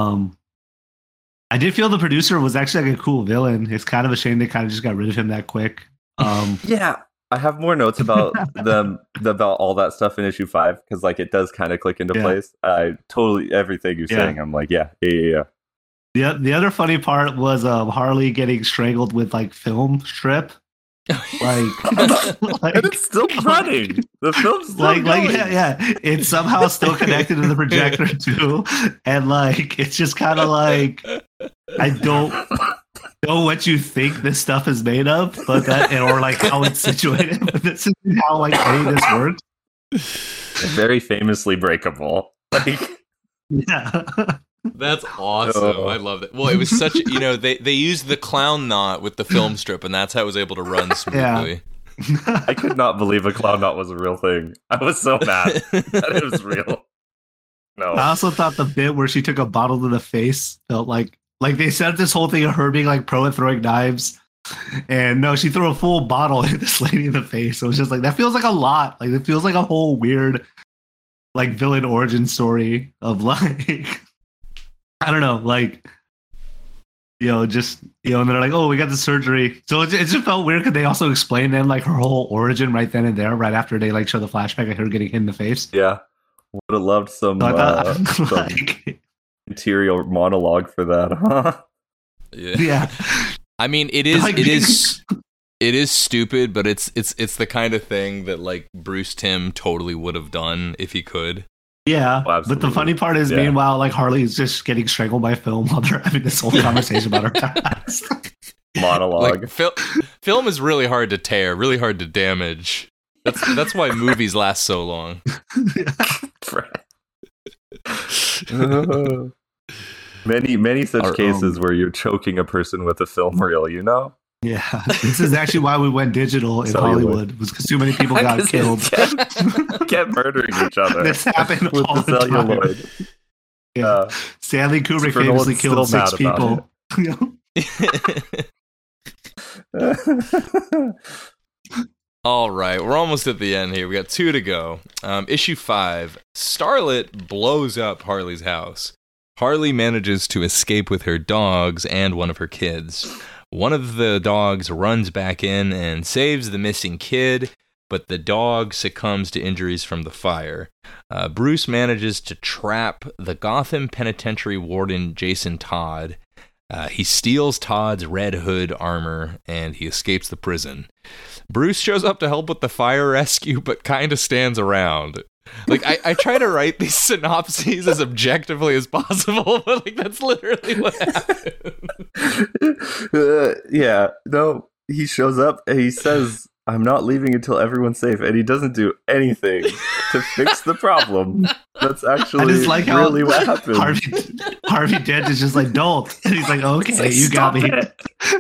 I did feel the producer was actually like a cool villain. It's kind of a shame they kind of just got rid of him that quick. Yeah, I have more notes about about all that stuff in issue 5, because like it does kind of click into Yeah. place. I totally everything you're Yeah. saying. I'm like, yeah. The other funny part was Harley getting strangled with like film strip. Like, And it's still running. The film's still like going. yeah, it's somehow still connected to the projector too, and like it's just kind of like, I don't know what you think this stuff is made of, but that, or like how it's situated, but this is how like any of this works. Very famously breakable. Like, Yeah. That's awesome. Oh. I love it. Well, it was such, they used the clown knot with the film strip, and that's how it was able to run smoothly. I could not believe a clown knot was a real thing. I was so mad that it was real. No. I also thought the bit where she took a bottle to the face felt like they set up this whole thing of her being like pro at throwing knives, and no, she threw a full bottle at this lady in the face. So it was just like, that feels like a lot. Like it feels like a whole weird like villain origin story of like, I don't know, like, just, and they're like, oh, we got the surgery. So it just felt weird because they also explained then like her whole origin right then and there, right after they like show the flashback of her getting hit in the face. Yeah. Would have loved some, So I thought, some like, interior monologue for that, huh? yeah. I mean, it is Like- it is stupid, but it's the kind of thing that like Bruce Timm totally would have done if he could. Yeah, Oh, but the absolutely. funny part is, Yeah. meanwhile, like Harley is just getting strangled by film while they're having this whole conversation about her past. Monologue. Like film is really hard to tear, really hard to damage. That's why movies last so long. Many such Our cases own. were you're choking a person with a film reel, you know? Yeah, this is actually why we went digital in Celluloid. Hollywood, was because too many people got killed. Kept murdering each other This happened with all the the time. celluloid. Yeah. Stanley Kubrick Christopher famously Nolan's killed still 6 mad people. All right, we're almost at the end here. We got 2 to go. Issue 5. Starlet blows up Harley's house. Harley manages to escape with her dogs and one of her kids. One of the dogs runs back in and saves the missing kid, but the dog succumbs to injuries from the fire. Bruce manages to trap the Gotham Penitentiary warden Jason Todd. He steals Todd's Red Hood armor, and he escapes the prison. Bruce shows up to help with the fire rescue, but kind of stands around. Like, I try to write these synopses as objectively as possible, but, like, that's literally what happened. Yeah, no, he shows up and he says, I'm not leaving until everyone's safe, and he doesn't do anything to fix the problem. That's I actually just like how really what happened. Harvey Dent is just like, don't. And he's like, okay, It's like, you got me. "Stop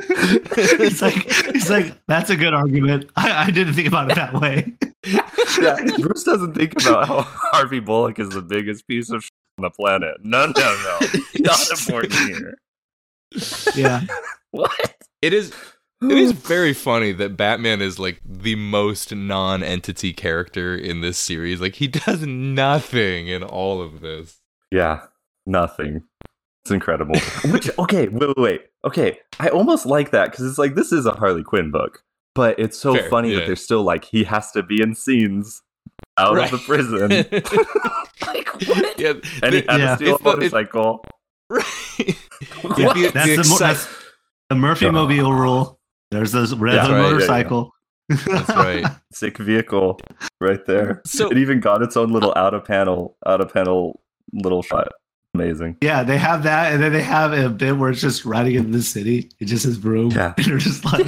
it." he's like, that's a good argument. I didn't think about it that way. Yeah, Bruce doesn't think about how Harvey Bullock is the biggest piece of shit on the planet. No. Not important here. Yeah. What? It is very funny that Batman is, like, the most non-entity character in this series. Like, he does nothing in all of this. Yeah, nothing. It's incredible. Okay, wait. Okay, I almost like that because it's like, this is a Harley Quinn book, but it's so Fair, funny yeah. that they're still like, he has to be in scenes out Right. of the prison. Like, what? Yeah, And he had Yeah. to steal a It's the- motorcycle. right. Yeah, What? The- that's the the, excite- that's the Murphy Mobile rule. There's this red Yeah, Hood right, yeah, motorcycle. That's right. Sick vehicle right there. So- it even got its own little out of panel little shot. Amazing. Yeah, they have that, and then they have a bit where it's just riding into the city. It just says broom. Yeah. And they're just like,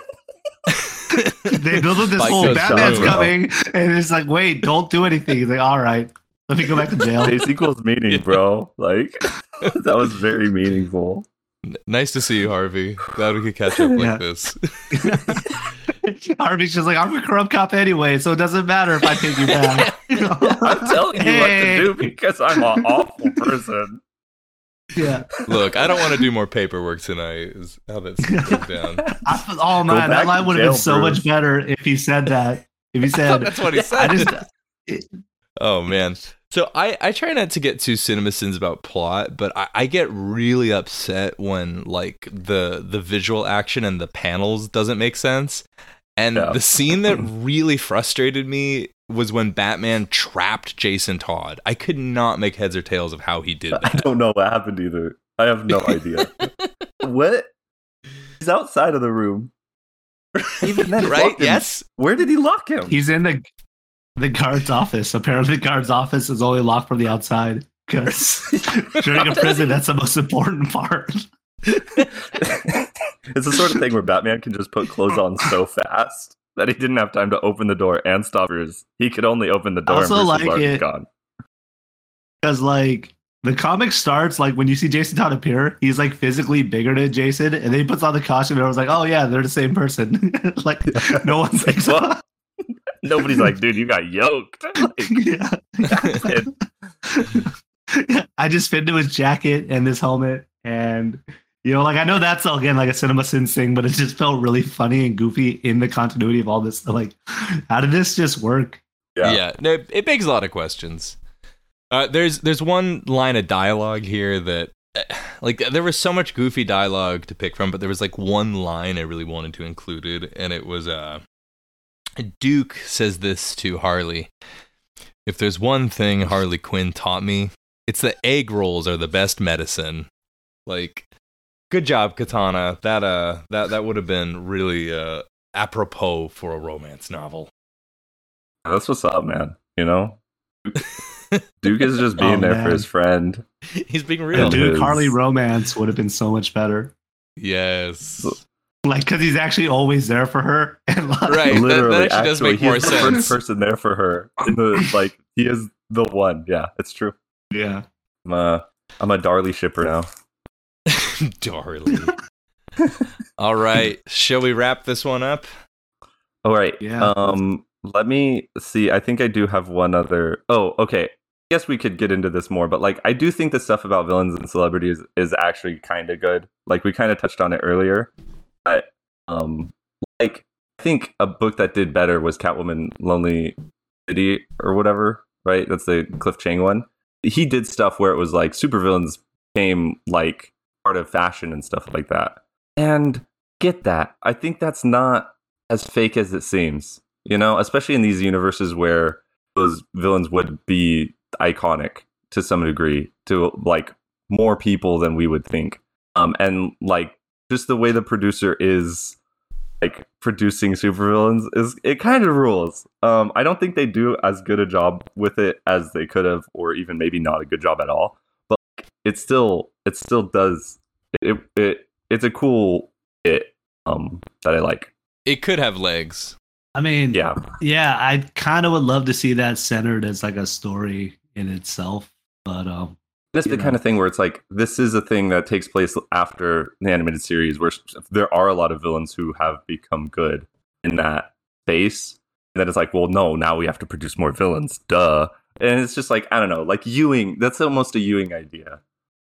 they build up this Like whole those Batman's shots, coming, and it's like, wait, don't do anything. He's like, all right, let me go back to jail. Face equals meaning, bro. Like, that was very meaningful. Nice to see you, Harvey. Glad we could catch up like Yeah. this. Harvey's just like, I'm a corrupt cop anyway, so it doesn't matter if I take you back. I'm telling you Hey. what to do because I'm an awful person. Yeah. Look, I don't want to do more paperwork tonight, is how that's broke down. Oh man, back that line to would have jail, been so Bruce. much better if he said that. If he I thought said, that's what he said. I just, Oh man. So I try not to get too CinemaSins about plot, but I get really upset when like the visual action and the panels doesn't make sense. And Yeah. the scene that really frustrated me was when Batman trapped Jason Todd. I could not make heads or tails of how he did I that. don't know what happened either. I have no idea. What? He's outside of the room. Even then, Right? locked him. Yes? Where did he lock him? he's in the guard's office. Apparently, the guard's office is only locked from the outside because during a prison, that's the most important part. It's the sort of thing where Batman can just put clothes on so fast that he didn't have time to open the door and stop his. He could only open the door Also and Bruce like was already it- gone. Because like the comic starts like when you see Jason Todd appear, he's like physically bigger than Jason, and then he puts on the costume, and everyone's like, "Oh yeah, they're the same person." Like no one thinks. What? Nobody's like, dude, you got yoked. Like, Yeah. it- I just fit into his jacket and this helmet, and like I know that's again like a CinemaSins thing, but it just felt really funny and goofy in the continuity of all this. Like, how did this just work? Yeah, no, it begs a lot of questions. There's one line of dialogue here that, like, there was so much goofy dialogue to pick from, but there was like one line I really wanted to include it, and it was Duke says this to Harley. If there's one thing Harley Quinn taught me, it's that egg rolls are the best medicine. Like, good job, Katana. That would have been really apropos for a romance novel. That's what's up, man. You know, Duke is just being there for his friend. He's being real. Duke Harley romance would have been so much better. Yes. Like, because he's actually always there for her. And like, Right. Literally, that actually does make he's more the sense. first person there for her. He is the one. Yeah, it's true. yeah. I'm a Darlie shipper now. Darling. All right. Shall we wrap this one up? All right. Yeah. Let me see. I think I do have one other. Oh, okay. I guess we could get into this more, but like, I do think the stuff about villains and celebrities is actually kind of good. Like, we kind of touched on it earlier, but like, I think a book that did better was Catwoman: Lonely City or whatever. Right? That's the Cliff Chang one. He did stuff where it was like supervillains became like part of fashion and stuff like that. And get that. I think that's not as fake as it seems. You know, especially in these universes where those villains would be iconic to some degree to like more people than we would think. And like just the way the producer is like producing supervillains it kind of rules. I don't think they do as good a job with it as they could have, or even maybe not a good job at all. But like, it still does. It's a cool bit that I like. It could have legs. I mean, Yeah, I kind of would love to see that centered as like a story in itself. But that's the kind of thing where it's like, this is a thing that takes place after the animated series where there are a lot of villains who have become good in that space. And then it's like, well, no, now we have to produce more villains. Duh. And it's just like, I don't know, like Ewing, that's almost a Ewing idea.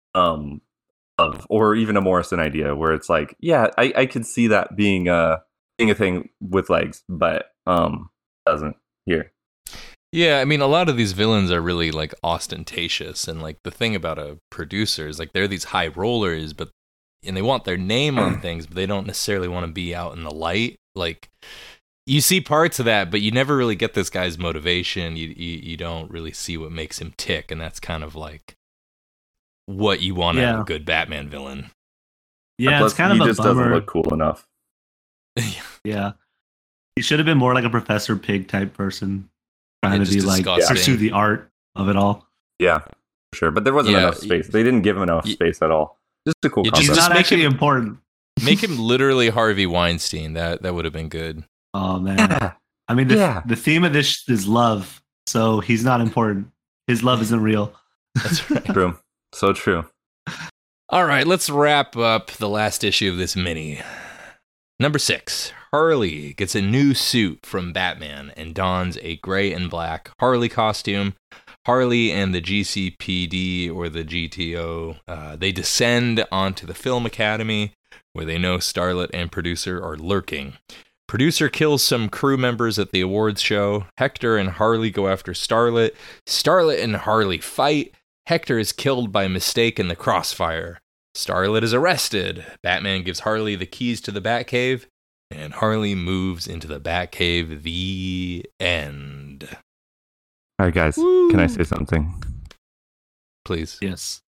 Or even a Morrison idea where it's like, yeah, I could see that being a thing with legs, but doesn't here. Yeah, I mean, a lot of these villains are really like ostentatious, and like the thing about a producer is like they're these high rollers, and they want their name on things, but they don't necessarily want to be out in the light. Like, you see parts of that, but you never really get this guy's motivation. You don't really see what makes him tick, and that's kind of like what you want out of a good Batman villain. Yeah, it's kind of he a just bummer. doesn't look cool enough. Yeah, he should have been more like a Professor Pig type person, trying to be like disgusting. pursue the art of it all. Yeah, for sure. But there wasn't enough space. They didn't give him enough space at all. Just a cool concept. He's not make actually him- important. Make him literally Harvey Weinstein. That would have been good. Oh man, Yeah. I mean, the theme of this is love, so he's not important. His love isn't real. That's right. True. So true. All right, let's wrap up the last issue of this mini. Number 6. Harley gets a new suit from Batman and dons a gray and black Harley costume. Harley and the GCPD, or the GTO, they descend onto the Film Academy, where they know Starlet and Producer are lurking. Producer kills some crew members at the awards show. Hector and Harley go after Starlet. Starlet and Harley fight. Hector is killed by mistake in the crossfire. Starlet is arrested. Batman gives Harley the keys to the Batcave, and Harley moves into the Batcave. The end. All right, guys. Woo. Can I say something? Please. Yes.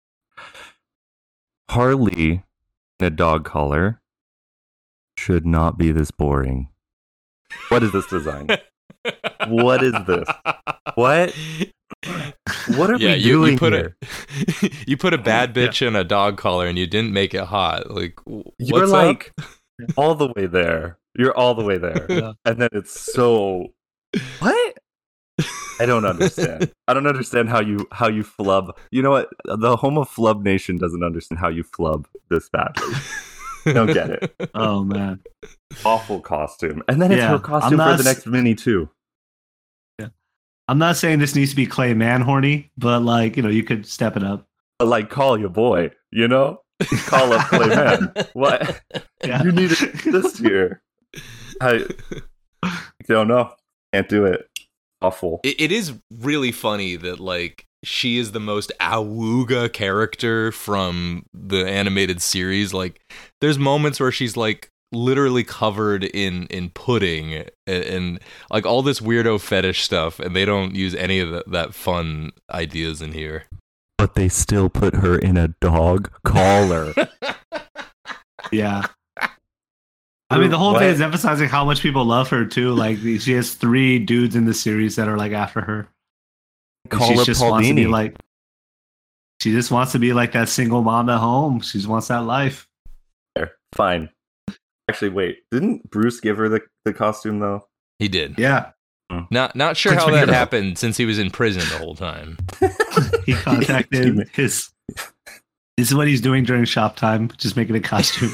Harley in a dog collar should not be this boring. What is this design? What is this? What? What are we doing you put here? you put a bad bitch in a dog collar and you didn't make it hot. Like, You're what's like up? all the way there. You're all the way there. Yeah. And then it's so what? I don't understand. I don't understand how you flub. You know what? The home of Flub Nation doesn't understand how you flub this badly. I don't get it. Oh man. Awful costume. And then it's Yeah, her costume I'm for not the next mini too. I'm not saying this needs to be Clay Man horny, but like, you could step it up. But like, call your boy, you know? Call up Clayman. What? Yeah. You needed this here. I don't know. Can't do it. Awful. It is really funny that, like, she is the most awooga character from the animated series. Like, there's moments where she's like literally covered in pudding and like all this weirdo fetish stuff, and they don't use any of that fun ideas in here. But they still put her in a dog collar. Yeah. I mean, the whole thing is emphasizing how much people love her too. Like, she has 3 dudes in the series that are like after her. Call her Paulini. She just wants to be like that single mom at home. She just wants that life. Fine. Actually, wait. Didn't Bruce give her the costume though? He did. Yeah. Not sure how that happened since he was in prison the whole time. He contacted his. This is what he's doing during shop time, just making a costume.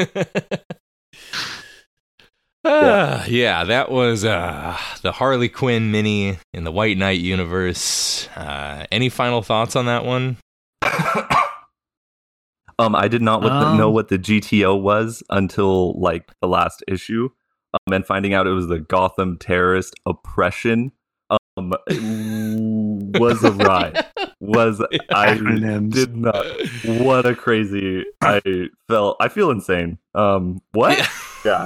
Yeah, that was the Harley Quinn mini in the White Knight universe. Any final thoughts on that one? I did not know what the GTO was until like the last issue, and finding out it was the Gotham Terrorist Oppression was a ride. I did not. What a crazy! I feel insane. What? Yeah.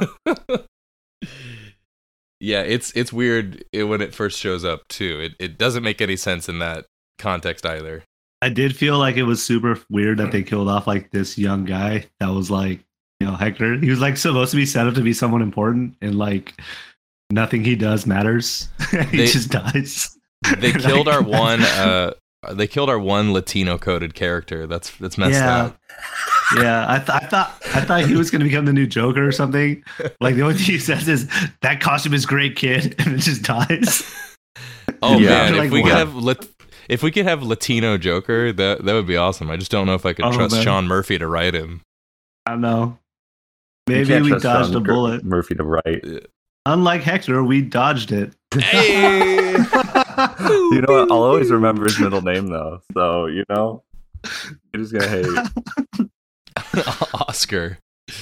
Yeah, it's weird when it first shows up too. It doesn't make any sense in that context either. I did feel like it was super weird that they killed off like this young guy that was like, you know, Hector. He was like supposed to be set up to be someone important, and like nothing he does matters. He just dies. They killed our one. They killed our one Latino coded character. That's messed up. Yeah, I thought he was going to become the new Joker or something. Like the only thing he says is that costume is great, kid, and it just dies. Oh man, if we could have Latino Joker, that would be awesome. I just don't know if I could trust Sean Murphy to write him. I don't know. Maybe we dodged a bullet. Murphy to write. Unlike Hector, we dodged it. Hey! You know what? I'll always remember his middle name though. So you know, you're just gonna hate. Oscar.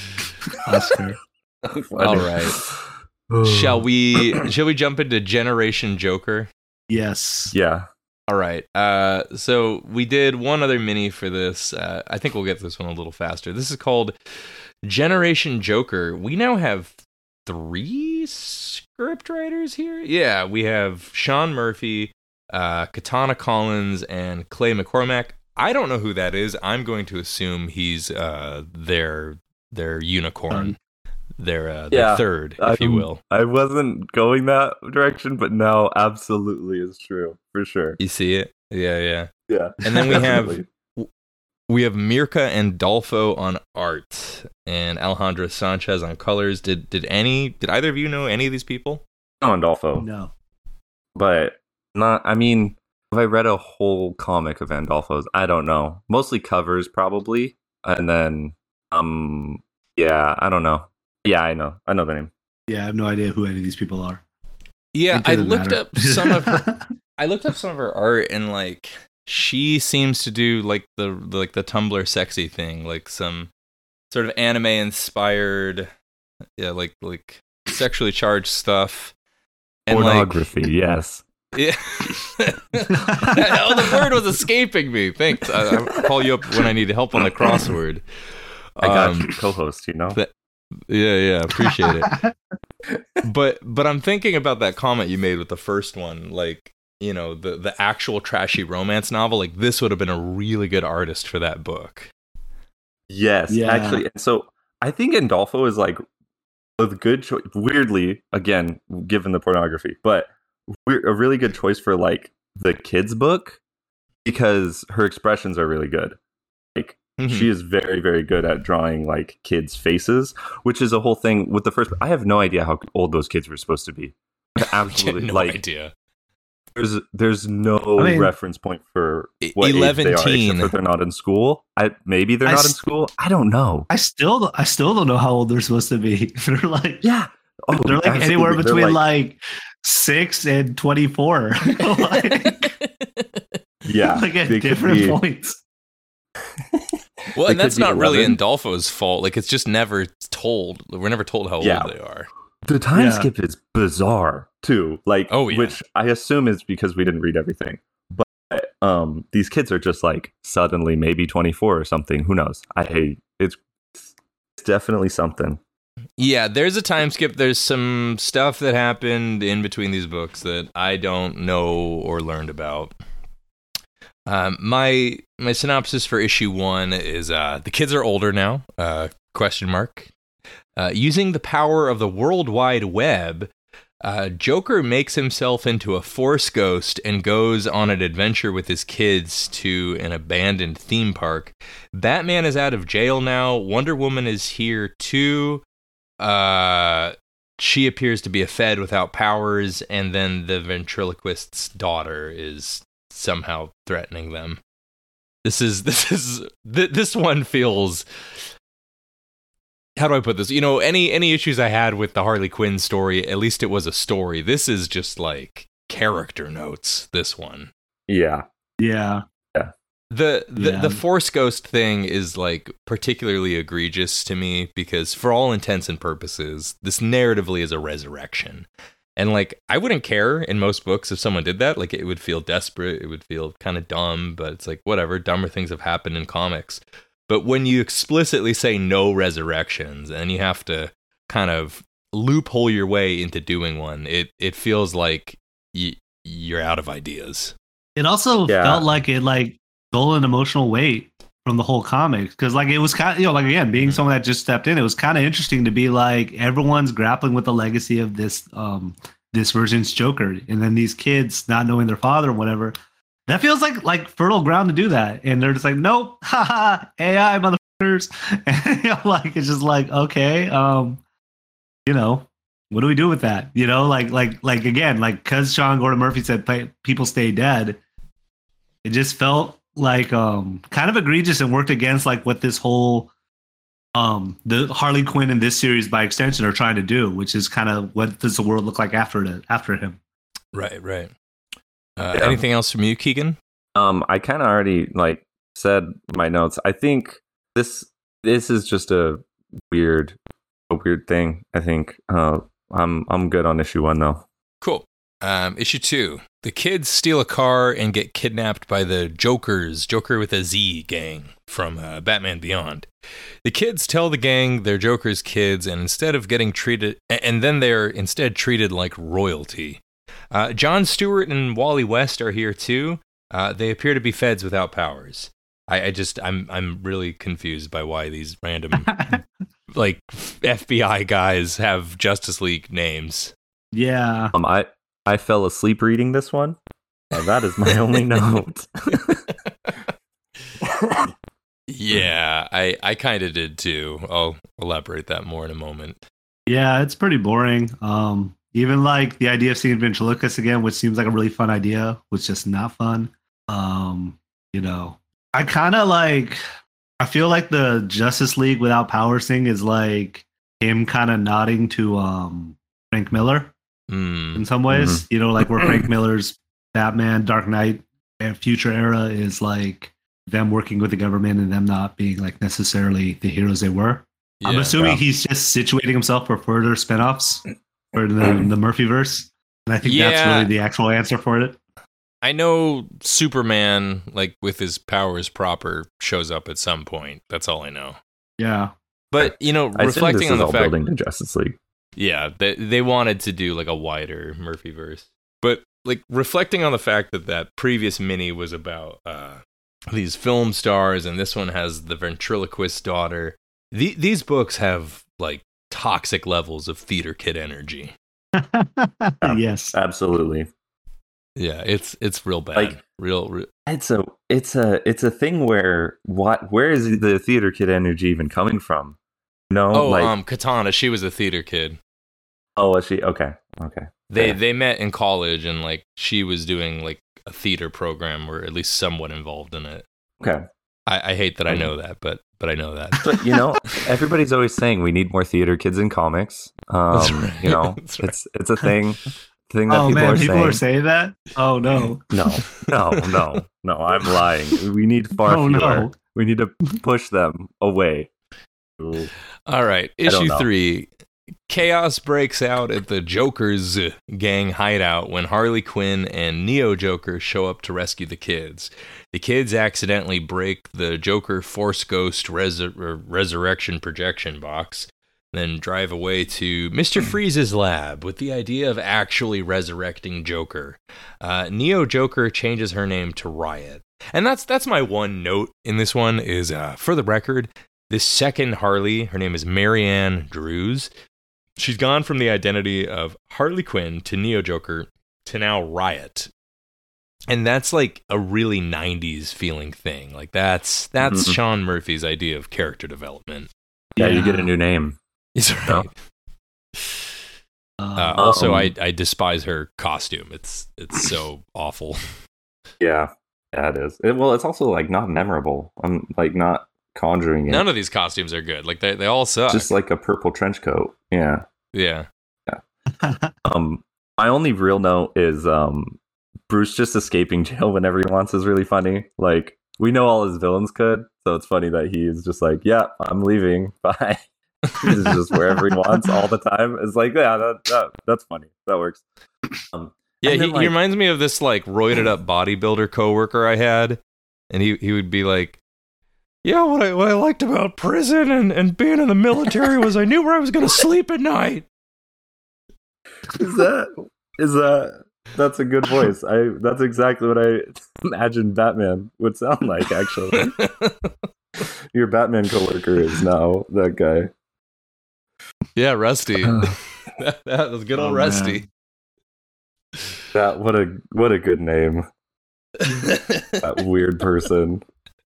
All right. Shall we jump into Generation Joker? Yes. Yeah. All right. So we did one other mini for this. I think we'll get this one a little faster. This is called Generation Joker. We now have 3 script writers here. Yeah, we have Sean Murphy, Katana Collins, and Clay McCormack. I don't know who that is. I'm going to assume he's their unicorn, their third, if you will. I wasn't going that direction, but no, absolutely is true for sure. You see it? Yeah. And then we have Mirka and Dolfo on art, and Alejandro Sanchez on colors. Did either of you know any of these people? No, Dolfo. No, but not. I mean, have I read a whole comic of Andolfo's? I don't know. Mostly covers, probably, and then yeah, I don't know. Yeah, I know the name. Yeah, I have no idea who any of these people are. Yeah, I looked up some of her art, and like she seems to do like the Tumblr sexy thing, like some sort of anime inspired, yeah, like sexually charged stuff. And pornography, yes. Yeah. The word was escaping me. Thanks. I'll call you up when I need help on the crossword. I got you, co-host, you know? Yeah, appreciate it. But I'm thinking about that comment you made with the first one, like, you know, the actual trashy romance novel. Like, this would have been a really good artist for that book. Yes, actually. So I think Andolfo is like a good choice. Weirdly, again, given the pornography, but a really good choice for like the kids book because her expressions are really good. Like she is very, very good at drawing like kids' faces, which is a whole thing with the first. I have no idea how old those kids were supposed to be. Absolutely, no idea. There's no reference point for what 11 age they teen. are, except for they're not in school. Maybe they're not in school. I don't know. I still don't know how old they're supposed to be. They're like they're like absolutely. anywhere between like 6 and 24. Yeah, like at different points. Well, and that's not really Andolfo's fault. Like, it's just never told. We're never told how old they are. The time skip is bizarre too. Like, which I assume is because we didn't read everything. But these kids are just like suddenly maybe 24 or something. Who knows? It's definitely something. Yeah, there's a time skip. There's some stuff that happened in between these books that I don't know or learned about. My synopsis for issue 1 is the kids are older now, question mark. Using the power of the World Wide Web, Joker makes himself into a Force ghost and goes on an adventure with his kids to an abandoned theme park. Batman is out of jail now. Wonder Woman is here too. She appears to be a Fed without powers, and then the ventriloquist's daughter is somehow threatening them. This one feels, how do I put this? You know, any issues I had with the Harley Quinn story, at least it was a story. This is just like character notes, this one. Yeah. The Force Ghost thing is like particularly egregious to me because for all intents and purposes, this narratively is a resurrection. And like, I wouldn't care in most books if someone did that. Like, it would feel desperate. It would feel kind of dumb, but it's like, whatever, dumber things have happened in comics. But when you explicitly say no resurrections and you have to kind of loophole your way into doing one, it feels like you're out of ideas. It also felt like it like stole an emotional weight from the whole comic because like it was kind of, you know, like again being someone that just stepped in, it was kind of interesting to be like everyone's grappling with the legacy of this this version's Joker, and then these kids not knowing their father or whatever. That feels like fertile ground to do that, and they're just like, nope, haha, AI motherfuckers, and you know, like it's just like okay, you know, what do we do with that? You know, like again, like because Sean Gordon Murphy said people stay dead, it just felt like kind of egregious and worked against like what this whole the Harley Quinn in this series by extension are trying to do, which is kind of what does the world look like after him. Right. Anything else from you, Keegan? I kind of already like said my notes. I think this is just a weird thing. I think I'm good on issue 1 though. Cool. Issue 2. The kids steal a car and get kidnapped by the Joker with a Z gang from Batman Beyond. The kids tell the gang they're Joker's kids, and they're instead treated like royalty. John Stewart and Wally West are here too. They appear to be feds without powers. I'm really confused by why these random like FBI guys have Justice League names. Yeah. I fell asleep reading this one. That is my only note. Yeah, I kind of did too. I'll elaborate that more in a moment. Yeah, it's pretty boring. Even like the idea of seeing Ventriloquist again, which seems like a really fun idea, was just not fun. You know, I feel like the Justice League without powers thing is like him kind of nodding to Frank Miller in some ways. Mm-hmm. You know, like where Frank Miller's Batman, Dark Knight, and Future Era is like them working with the government and them not being like necessarily the heroes they were. Yeah, I'm assuming he's just situating himself for further spinoffs for the Murphyverse, and I think that's really the actual answer for it. I know Superman, like with his powers proper, shows up at some point. That's all I know. Yeah, but you know, reflecting on the fact, building the Justice League. Yeah, they wanted to do like a wider Murphyverse, but like reflecting on the fact that previous mini was about these film stars, and this one has the ventriloquist daughter. These books have like toxic levels of theater kid energy. Yes, absolutely. Yeah, it's real bad. Like, real. It's a thing where where is the theater kid energy even coming from? No, Katana, she was a theater kid. Oh, was she? Okay. They met in college, and like she was doing like a theater program, or at least somewhat involved in it. Okay. I hate that I know that, but I know that. But you know, everybody's always saying we need more theater kids in comics. That's right. You know, That's right. It's a thing that people are saying that. Oh no. No. I'm lying. We need far fewer. No. We need to push them away. Ooh. All right, issue 3. Chaos breaks out at the Joker's gang hideout when Harley Quinn and Neo Joker show up to rescue the kids. The kids accidentally break the Joker Force Ghost resurrection projection box. then drive away to Mr. Freeze's lab with the idea of actually resurrecting Joker. Neo Joker changes her name to Riot. And that's my one note in this one is, for the record, this second Harley, her name is Marianne Drews. She's gone from the identity of Harley Quinn to Neo Joker to now Riot. And that's like a really 90s feeling thing. Like that's Sean Murphy's idea of character development. Yeah, you get a new name. Is right. Also, I despise her costume. It's so awful. Yeah, it is. It's also like not memorable. I'm like not conjuring it. None of these costumes are good. Like they all suck. Just like a purple trench coat. Yeah. Yeah. My only real note is Bruce just escaping jail whenever he wants is really funny. Like we know all his villains could, so it's funny that he is just like, yeah, I'm leaving. Bye. He's just wherever he wants all the time. It's like, yeah, that's funny. That works. He reminds me of this like roided up bodybuilder coworker I had, and he would be like, yeah, what I liked about prison and being in the military was I knew where I was going to sleep at night. That's a good voice. That's exactly what I imagined Batman would sound like, actually. Your Batman coworker is now that guy. Yeah, Rusty. That was good old Rusty. That what a good name. That weird person.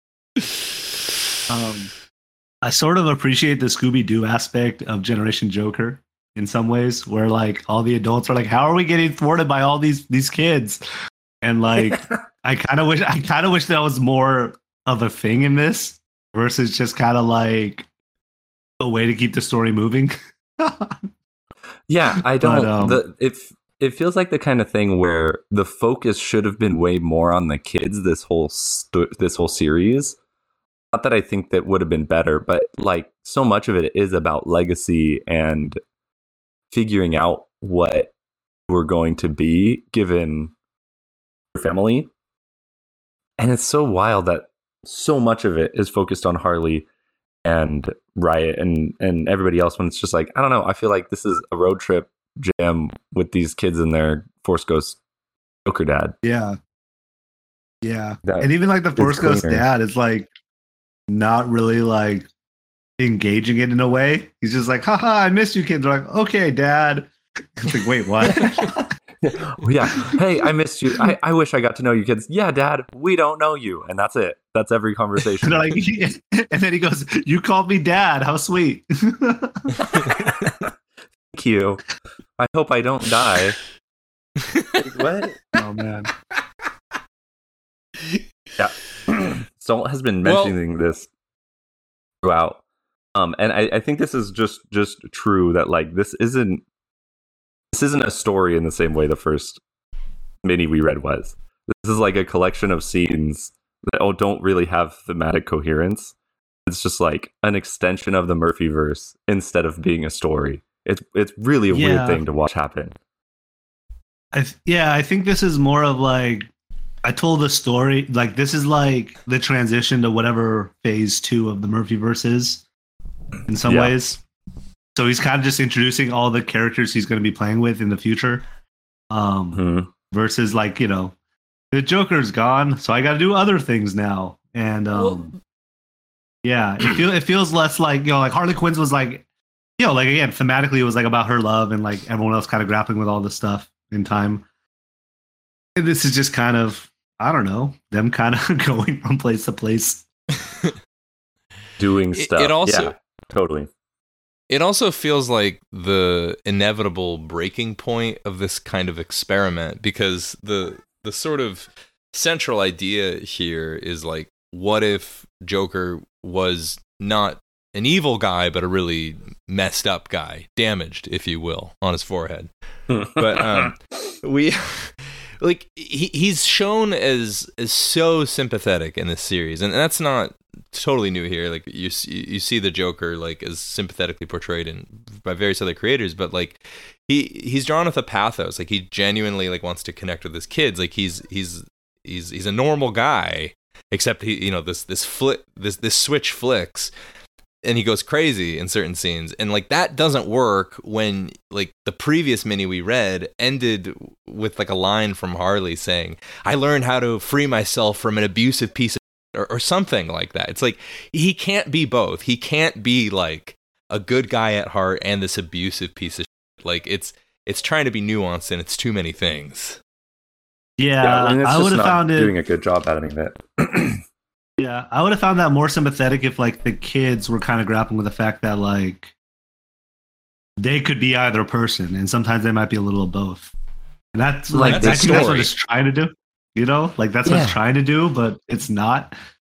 I sort of appreciate the Scooby-Doo aspect of Generation Joker in some ways, where like all the adults are like, how are we getting thwarted by all these kids? And like I kind of wish that was more of a thing in this versus just kind of like a way to keep the story moving. Yeah, I don't. It feels like the kind of thing where the focus should have been way more on the kids. This whole series. Not that I think that would have been better, but like so much of it is about legacy and figuring out what we're going to be given your family. And it's so wild that so much of it is focused on Harley and Riot and everybody else, when it's just like, I don't know, I feel like this is a road trip jam with these kids and their Force Ghost Joker dad. Yeah. And even like the Force Ghost dad is like not really like engaging it in a way. He's just like, haha, I miss you kids. They're like, okay, dad. It's like, wait, what? Yeah. Hey, I missed you. I wish I got to know you kids. Yeah, dad, we don't know you. And that's it. That's every conversation. And, and then he goes, you called me dad. How sweet. Thank you. I hope I don't die. Like, what? Oh, man. Yeah. Salt has been mentioning this throughout. And I think this is just true that like this isn't a story in the same way the first mini we read was. This is like a collection of scenes that don't really have thematic coherence. It's just like an extension of the Murphyverse instead of being a story. It's really a weird thing to watch happen. I think this is more of like, I told the story, like this is like the transition to whatever phase 2 of the Murphyverse is in some ways. So he's kind of just introducing all the characters he's going to be playing with in the future. Versus like, you know, the Joker's gone, so I got to do other things now. And it feels less like, you know, like Harley Quinn's was like, you know, like again, thematically it was like about her love and like everyone else kind of grappling with all this stuff in time. And this is just kind of, I don't know, them kind of going from place to place. Doing stuff. It also, yeah, totally. It also feels like the inevitable breaking point of this kind of experiment, because the sort of central idea here is like, what if Joker was not an evil guy, but a really messed up guy, damaged, if you will, on his forehead. But he's shown as so sympathetic in this series, and that's not totally new here. Like you see the Joker like as sympathetically portrayed by various other creators, but like he's drawn with a pathos. Like he genuinely like wants to connect with his kids. Like he's a normal guy, except he, you know, this switch flicks. and he goes crazy in certain scenes, and like that doesn't work when like the previous mini we read ended with like a line from Harley saying, "I learned how to free myself from an abusive piece of," or something like that. It's like he can't be both. He can't be like a good guy at heart and this abusive piece of shit. Like it's trying to be nuanced, and it's too many things. Yeah, I mean, it's I just would have not found it. doing a good job at it. Yeah, I would have found that more sympathetic if like the kids were kind of grappling with the fact that like they could be either person, and sometimes they might be a little of both. And that's like that's a I think that's what story. it's trying to do. You know, like that's what it's trying to do, but it's not.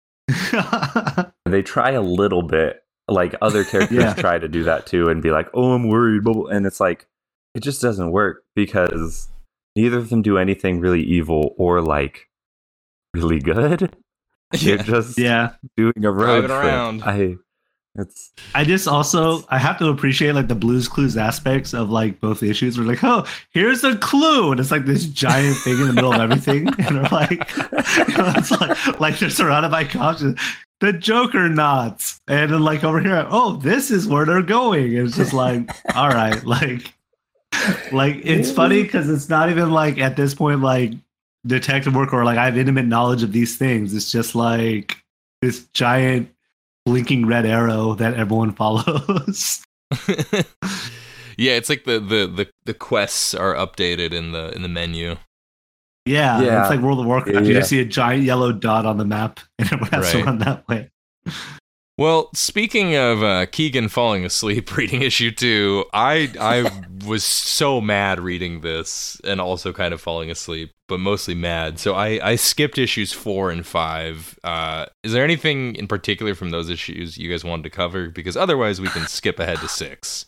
They try a little bit, like other characters try to do that too, and be like, "Oh, I'm worried," blah, blah. And it's like it just doesn't work because neither of them do anything really evil or like really good. They're just doing a road trip. Around. I just also I have to appreciate like the Blue's Clues aspects of like both issues. We're like, oh, here's a clue, and it's like this giant thing in the middle of everything, and they're like, you know, it's like they're surrounded by cops. The Joker nods, and then like over here, oh, this is where they're going. And it's just like, all right, like it's funny because it's not even like at this point like detective work or like I have intimate knowledge of these things. It's just like this giant blinking red arrow that everyone follows. Yeah, it's like the quests are updated in the menu. Yeah, it's like World of Warcraft. Yeah. You just see a giant yellow dot on the map, and everyone has to run that way. Well, speaking of Keegan falling asleep reading issue 2, I was so mad reading this and also kind of falling asleep, but mostly mad. So I skipped issues 4 and 5. Is there anything in particular from those issues you guys wanted to cover? Because otherwise we can skip ahead to 6.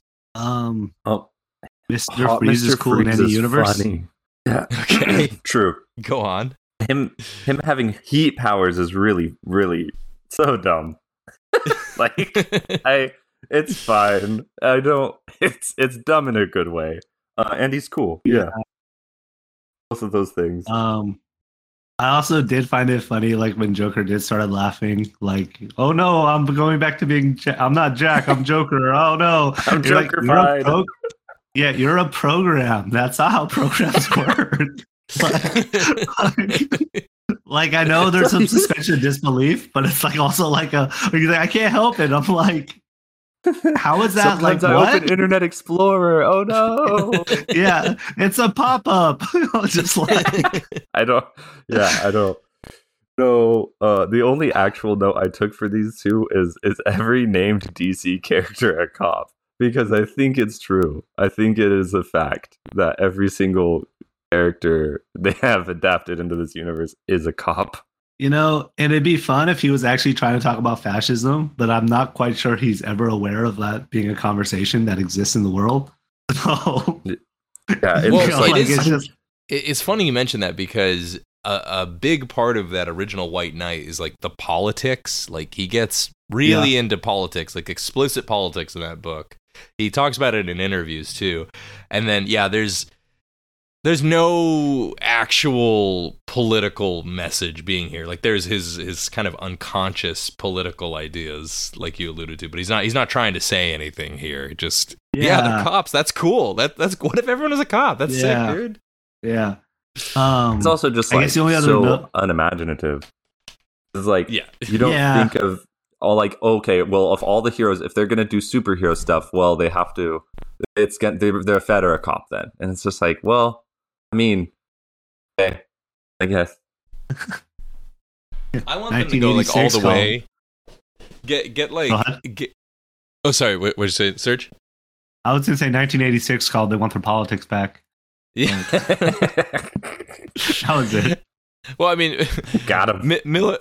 Mr. Freeze is cool in any universe. Funny. Yeah. Okay. True. Go on. Him having heat powers is really, really so dumb. Like it's fine. It's dumb in a good way. And he's cool. Yeah. Both of those things. I also did find it funny, like when Joker did started laughing, like, "Oh no, I'm going back to being. I'm not Jack. I'm Joker. Oh no, I'm You're like, Joker-fied." You're a program. That's not how programs work. Like I know there's some suspension of disbelief, but it's like also like I can't help it. I'm like, how is that? Sometimes like I what? open Internet Explorer. Oh no. Yeah, it's a pop-up. Just like I don't know. The only actual note I took for these two is every named DC character a cop? Because I think it's true. I think it is a fact that every single character they have adapted into this universe is a cop. You know, and it'd be fun if he was actually trying to talk about fascism, but I'm not quite sure he's ever aware of that being a conversation that exists in the world. So, yeah, it's funny you mention that because a big part of that original White Knight is like the politics. Like he gets really into politics, like explicit politics in that book. He talks about it in interviews too. And then there's no actual political message being here. Like there's his kind of unconscious political ideas, like you alluded to, but he's not trying to say anything here. Just the cops. That's cool. That's what if everyone was a cop? That's sick, dude. Yeah. It's also just like so unimaginative. It's like you don't think of all like okay, well, of all the heroes, if they're gonna do superhero stuff, well, they have to. They're a Fed or a cop then, and it's just like, well, I mean, okay, I guess. I want them to go like all the way. Oh, sorry. What did you say, Serge? I was gonna say 1986 called. They want their politics back. Yeah, that was it. Well, I mean, got him.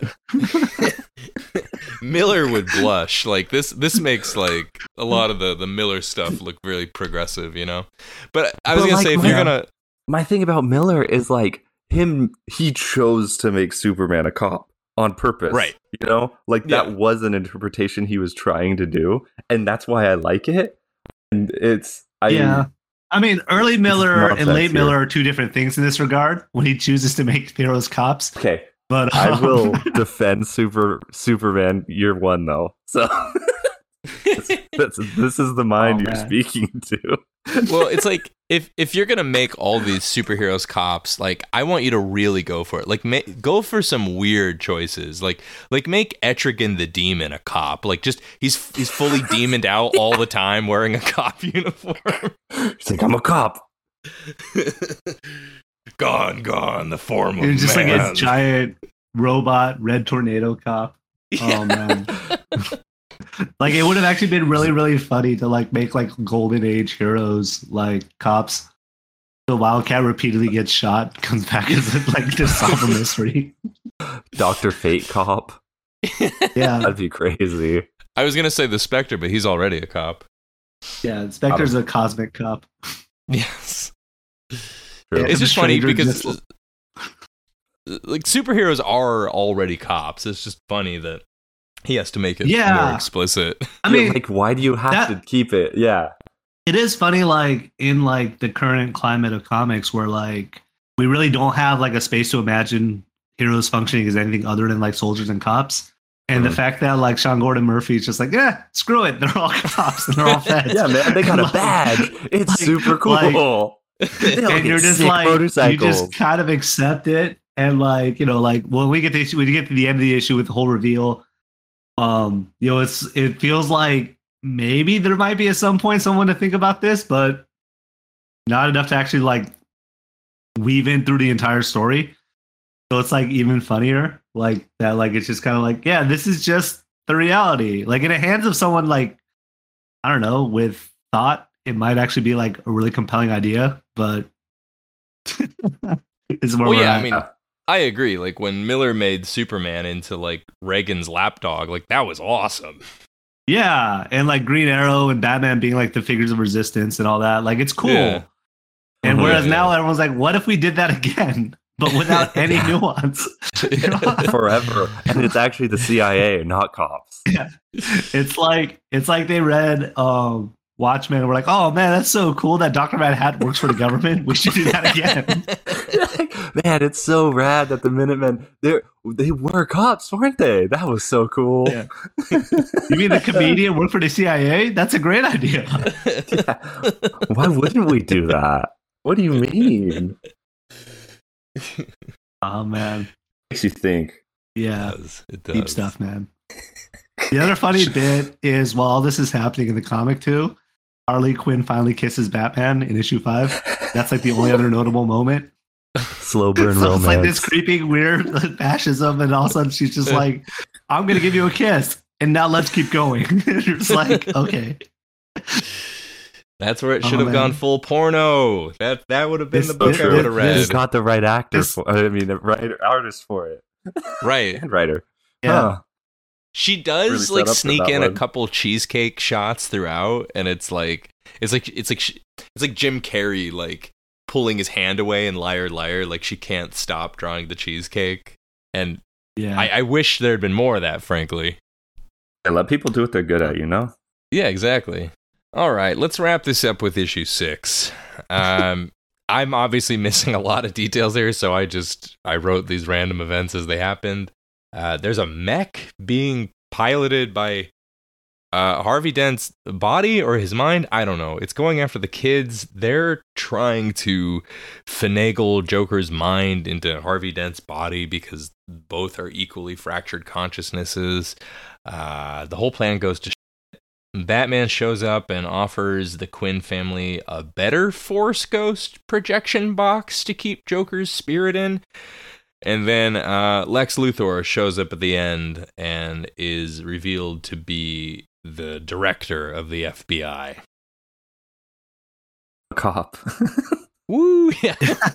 Miller would blush. Like this makes like a lot of the Miller stuff look really progressive, you know. But I was gonna say if you're gonna. My thing about Miller is like he chose to make Superman a cop on purpose. Right. You know? Like that was an interpretation he was trying to do. And that's why I like it. And I mean, early Miller and late Miller are two different things in this regard when he chooses to make heroes cops. Okay. But I will defend Superman year one though. So This is the mind you're man. speaking to. Well, it's like if you're gonna make all these superheroes cops, like I want you to really go for it. Like go for some weird choices. Like make Etrigan the Demon a cop. Like just he's fully demoned out all the time, wearing a cop uniform. He's like, I'm a cop. Gone, the form of It was just man. like a giant robot red tornado cop. Oh man. Like it would have actually been really, really funny to like make like golden age heroes like cops. The Wildcat repeatedly gets shot, comes back as like to solve a mystery. Dr. Fate cop. Yeah, That'd be crazy. I was gonna say the Spectre, but he's already a cop. yeah. Spectre's a cosmic cop. Yes. True. It's just The funny Stranger because just- like superheroes are already cops. It's just funny that he has to make it Yeah. more explicit. I mean, like, why do you have to keep it? Yeah. it is funny, like in like the current climate of comics, where like we really don't have like a space to imagine heroes functioning as anything other than like soldiers and cops. And the fact that like Sean Gordon Murphy is just like, yeah, screw it, they're all cops and they're all feds. Yeah, man, they got a Like- badge. It's like- super cool. They all And get you're just sick like, you motorcycles. just kind of accept it, and like like when we get to the end of the issue with the whole reveal, it feels like maybe there might be at some point someone to think about this, but not enough to actually like weave in through the entire story. So it's like even funnier, like that. Like it's just kind of like, yeah, this is just the reality. Like in the hands of someone like I don't know with thought, it might actually be like a really compelling idea, but it's where Well, we're yeah, at. I mean, I agree. Like when Miller made Superman into like Reagan's lapdog, like that was awesome. Yeah, and like Green Arrow and Batman being like the figures of resistance and all that, like it's cool. Yeah. And Mhm. whereas Yeah. now everyone's like, what if we did that again, but without any nuance? You know? Forever. And it's actually the CIA, not cops. It's like they read Watchmen and we're like, oh man, that's so cool that Dr. Mad Hat works for the government. We should do that again. Man, it's so rad that the Minutemen they were cops, weren't they? That was so cool. Yeah. You mean the comedian worked for the CIA? That's a great idea. Yeah. Why wouldn't we do that? What do you mean? Oh man. Makes you think. Yeah. It does. Deep stuff, man. The other funny bit is while all this is happening in the comic too, Harley Quinn finally kisses Batman in issue 5. That's like the only other notable moment. Slow burn So romance. it's like this creeping weird fascism, and all of a sudden she's just like, "I'm gonna give you a kiss," and now let's keep going. It's like, okay, That's where it Oh, should have man. gone full porno. That would have been This- the book this- I would have this- read. He's got the right actor This- for the right artist for it. Right. And writer. yeah, Huh. She Really does set like up for sneak that in a one. couple cheesecake shots throughout, and it's like Jim Carrey like pulling his hand away in Liar Liar, like she can't stop drawing the cheesecake. And yeah. I wish there had been more of that, frankly. And let people do what they're good at, you know? Yeah, exactly. All right, let's wrap this up with issue 6. I'm obviously missing a lot of details here, so I wrote these random events as they happened. There's a mech being piloted by Harvey Dent's body or his mind. I don't know. It's going after the kids. They're trying to finagle Joker's mind into Harvey Dent's body because both are equally fractured consciousnesses. The whole plan goes to shit. Batman shows up and offers the Quinn family a better Force Ghost projection box to keep Joker's spirit in. And then Lex Luthor shows up at the end and is revealed to be the director of the FBI. Cop. Woo! Yeah.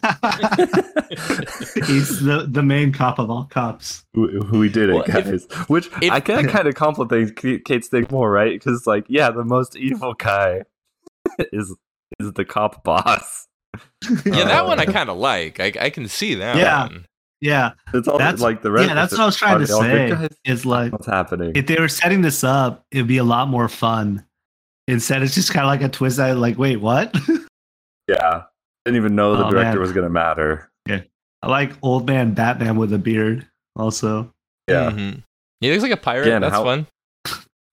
He's the main cop of all cops. We did it, Well, guys. Which if- I can kind of complicates things more, right? Because, like, yeah, the most evil guy is the cop boss. Yeah, that one I kind of like. I can see that Yeah. one. Yeah, It's all That's- like the rest. yeah. That's what I was trying are to they all good say. guys? Is like What's happening? if they were setting this up, it'd be a lot more fun. Instead, it's just kind of like a twist. I like, wait, what? Yeah, didn't even know the Oh, director man. was gonna matter. I like old man Batman with a beard. Also, Yeah, Mhm. He looks like a pirate. Again, That's how- fun.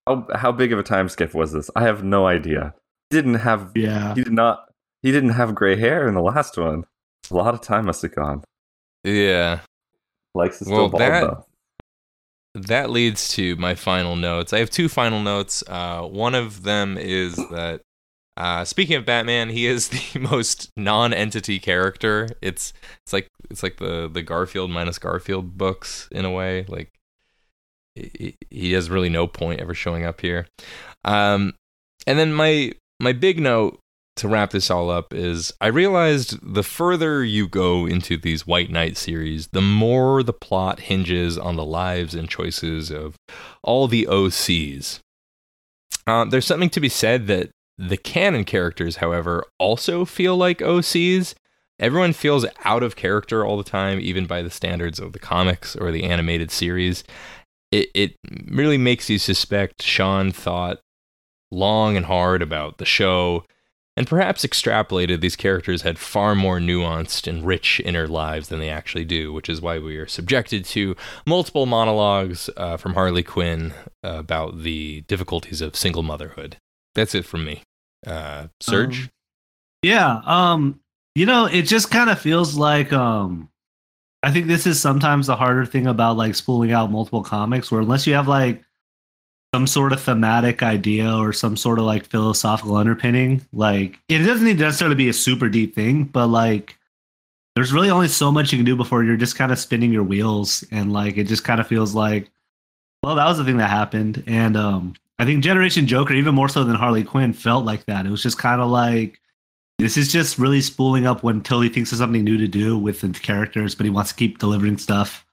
how big of a time skip was this? I have no idea. Didn't have Yeah. he didn't have gray hair in the last one. A lot of time must have gone. Yeah. Lex is Well, still bald though. That leads to my final notes. I have two final notes. One of them is that speaking of Batman, he is the most non-entity character. It's like the Garfield minus Garfield books in a way. Like he has really no point ever showing up here. And then my big note to wrap this all up is I realized the further you go into these White Knight series, the more the plot hinges on the lives and choices of all the OCs. There's something to be said that the canon characters, however, also feel like OCs. Everyone feels out of character all the time, even by the standards of the comics or the animated series. It really makes you suspect Sean thought long and hard about the show, and perhaps extrapolated these characters had far more nuanced and rich inner lives than they actually do, which is why we are subjected to multiple monologues from Harley Quinn about the difficulties of single motherhood. That's it from me. Serge? Yeah. It just kind of feels like I think this is sometimes the harder thing about like spooling out multiple comics, where unless you have like some sort of thematic idea or some sort of like philosophical underpinning, like it doesn't need to necessarily be a super deep thing, but like there's really only so much you can do before you're just kind of spinning your wheels, and like it just kind of feels like, well, that was the thing that happened. And I think Generation Joker, even more so than Harley Quinn, felt like that. It was just kind of like, this is just really spooling up until he thinks of something new to do with the characters, but he wants to keep delivering stuff.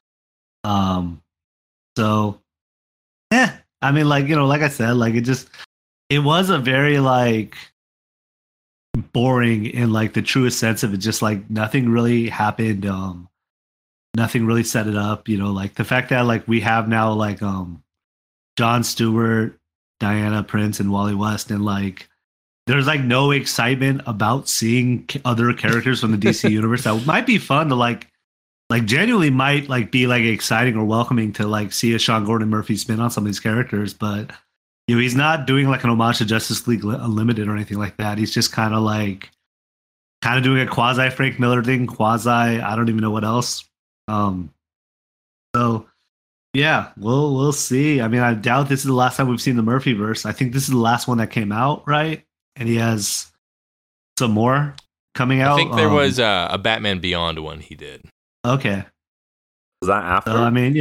So yeah, I mean, like, like I said, like it was a very like boring in like the truest sense of it. Just like nothing really happened. Nothing really set it up. Like the fact that like we have now like Jon Stewart, Diana Prince, and Wally West, and like there's like no excitement about seeing other characters from the DC universe that might be fun to like genuinely might like be like exciting or welcoming to like see a Sean Gordon Murphy spin on some of these characters, but he's not doing like an homage to Justice League Unlimited or anything like that. He's just kind of doing a quasi Frank Miller thing, quasi I don't even know what else. So yeah, we'll see. I mean, I doubt this is the last time we've seen the Murphyverse. I think this is the last one that came out, right? And he has some more coming out. I think there was a Batman Beyond one he did. Okay. Was that after? I mean,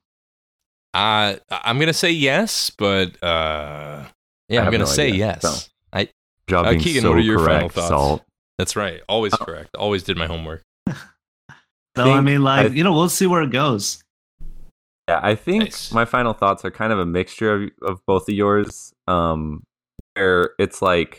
I'm gonna say yes, but I'm gonna say yes. So. Job being Keegan, so what are your correct, final thoughts? Salt. That's right. Always correct. Always did my homework. So I mean, like, we'll see where it goes. Yeah, I think Nice. My final thoughts are kind of a mixture of both of yours. Where it's like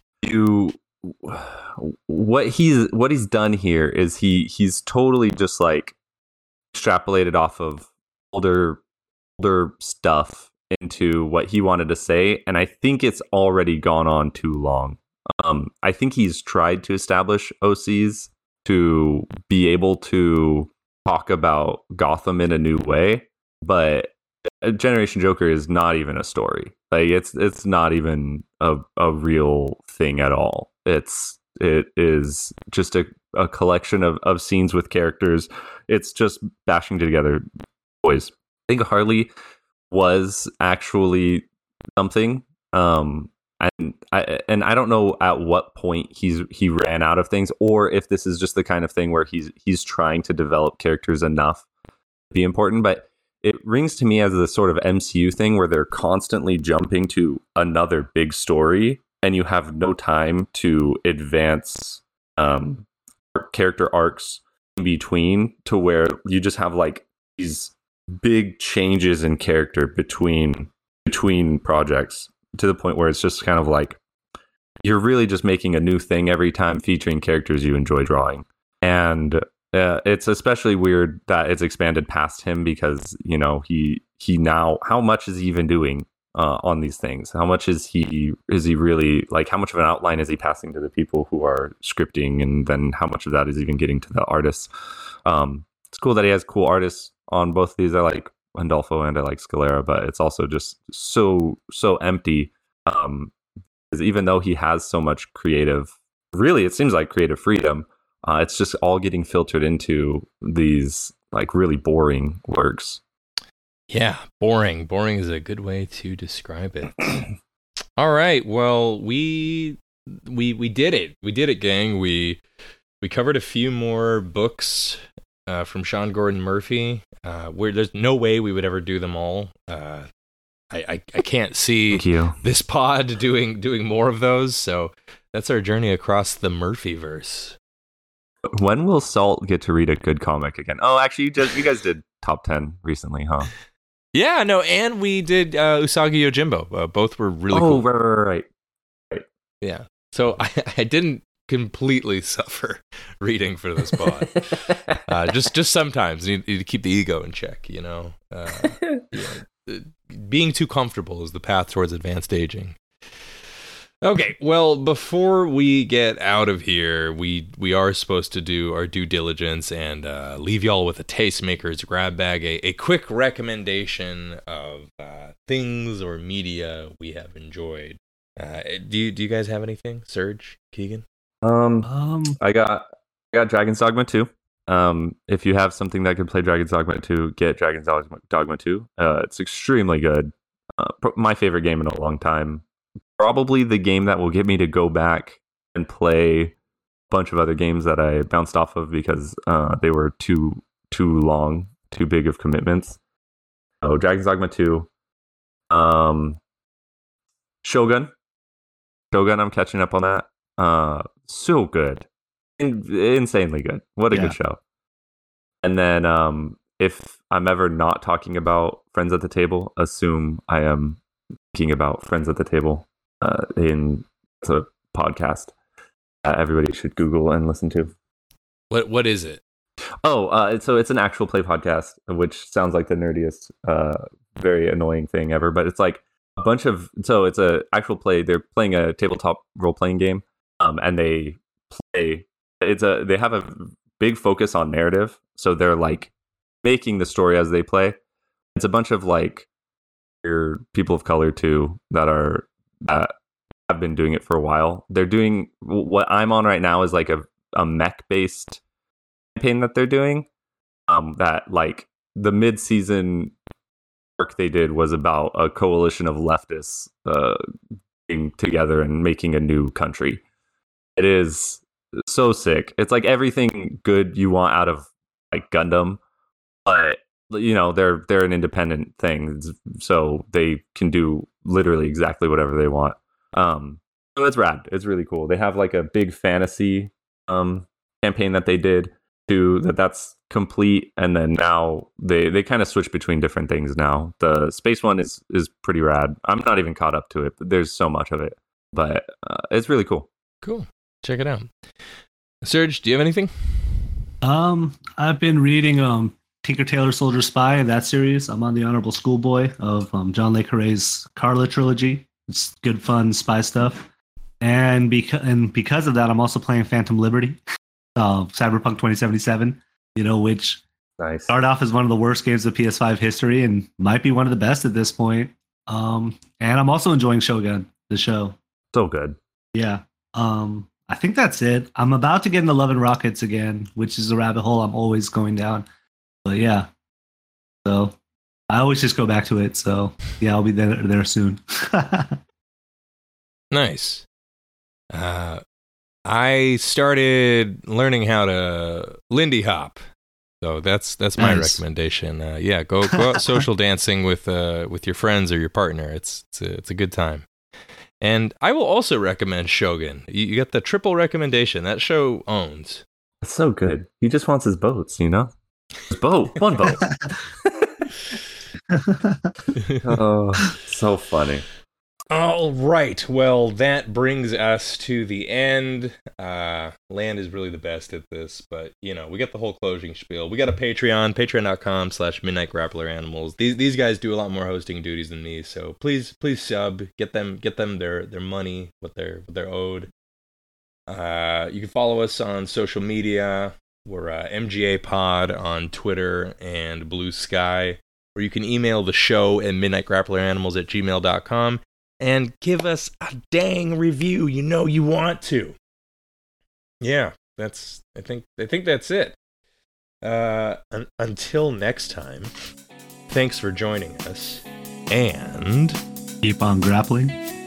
what he's done here is he's totally just like extrapolated off of older stuff into what he wanted to say, and I think it's already gone on too long. I think he's tried to establish OCs to be able to talk about Gotham in a new way, but Generation Joker is not even a story. Like it's not even a real thing at all. It is just a collection of scenes with characters. It's just bashing together boys. I think Harley was actually something. And I don't know at what point he ran out of things, or if this is just the kind of thing where he's trying to develop characters enough to be important. But it rings to me as a sort of MCU thing where they're constantly jumping to another big story, and you have no time to advance character arcs in between, to where you just have like these big changes in character between projects, to the point where it's just kind of like you're really just making a new thing every time, featuring characters you enjoy drawing. And it's especially weird that it's expanded past him, because he now, how much is he even doing on these things? How much is he really, like, how much of an outline is he passing to the people who are scripting, and then how much of that is even getting to the artists? It's cool that he has cool artists on both of these. I like Andolfo and I like Scalera, but it's also just so empty. Because even though he has so much creative, really, it seems like creative freedom, it's just all getting filtered into these like really boring works. Yeah, boring. Boring is a good way to describe it. All right, well, we did it. We did it, gang. We covered a few more books from Sean Gordon Murphy. Where there's no way we would ever do them all. I can't see this pod doing more of those. So that's our journey across the Murphyverse. When will Salt get to read a good comic again? Oh, actually, you guys did top 10 recently, huh? Yeah, no, and we did Usagi Yojimbo. Both were really cool. Oh, right. Yeah. So I didn't completely suffer reading for this pod. Just sometimes you need to keep the ego in check, you know. Being too comfortable is the path towards advanced aging. Okay, well, before we get out of here, we are supposed to do our due diligence and leave y'all with a Tastemaker's grab bag, a quick recommendation of things or media we have enjoyed. Do you guys have anything, Serge, Keegan? I got Dragon's Dogma 2. If you have something that can play Dragon's Dogma 2, get Dragon's Dogma 2. It's extremely good. My favorite game in a long time. Probably the game that will get me to go back and play a bunch of other games that I bounced off of because they were too long, too big of commitments. So Dragon's Dogma 2. Shogun, I'm catching up on that. So good. Insanely good. What a good show. And then if I'm ever not talking about Friends at the Table, assume I am thinking about Friends at the Table. It's a podcast everybody should Google and listen to. What is it? So it's an actual play podcast, which sounds like the nerdiest, very annoying thing ever. But it's like a bunch of it's a actual play. They're playing a tabletop role playing game, and they have a big focus on narrative. So they're like making the story as they play. It's a bunch of like people of color too that have been doing it for a while. They're doing what I'm on right now is like a mech based campaign that they're doing. That like the mid-season arc they did was about a coalition of leftists getting together and making a new country. It is so sick. It's like everything good you want out of like Gundam, but you know they're an independent thing, so they can do literally exactly whatever they want. So it's rad. It's really cool. They have like a big fantasy campaign that they did too. That's complete, and then now they kind of switch between different things. Now the space one is pretty rad. I'm not even caught up to it, but there's so much of it. But it's really cool. Cool. Check it out. Serge, do you have anything? I've been reading Tinker Tailor Soldier Spy in that series. I'm on the Honorable Schoolboy of John Le Carre's Carla trilogy. It's good, fun spy stuff. And because of that, I'm also playing Phantom Liberty, Cyberpunk 2077. Which started off as one of the worst games of PS5 history and might be one of the best at this point. And I'm also enjoying Shogun, the show. So good. Yeah. I think that's it. I'm about to get into Love and Rockets again, which is a rabbit hole I'm always going down. But yeah. So I always just go back to it. So yeah, I'll be there soon. Nice. I started learning how to Lindy Hop. So that's my recommendation. Go out social dancing with your friends or your partner. It's a good time. And I will also recommend Shogun. You get the triple recommendation. That show owns. It's so good. He just wants his boats, His boat. One boat. Oh, so funny. All right. Well, that brings us to the end. Land is really the best at this, but we got the whole closing spiel. We got a Patreon, patreon.com/midnightgrappleranimals. These guys do a lot more hosting duties than me, so please sub, get them their money, what they're owed. You can follow us on social media. We're MGA Pod on Twitter and Blue Sky. or you can email the show at midnightgrappleranimals@gmail.com and give us a dang review. You know you want to. Yeah, I think that's it. Until next time, thanks for joining us, and Keep on grappling.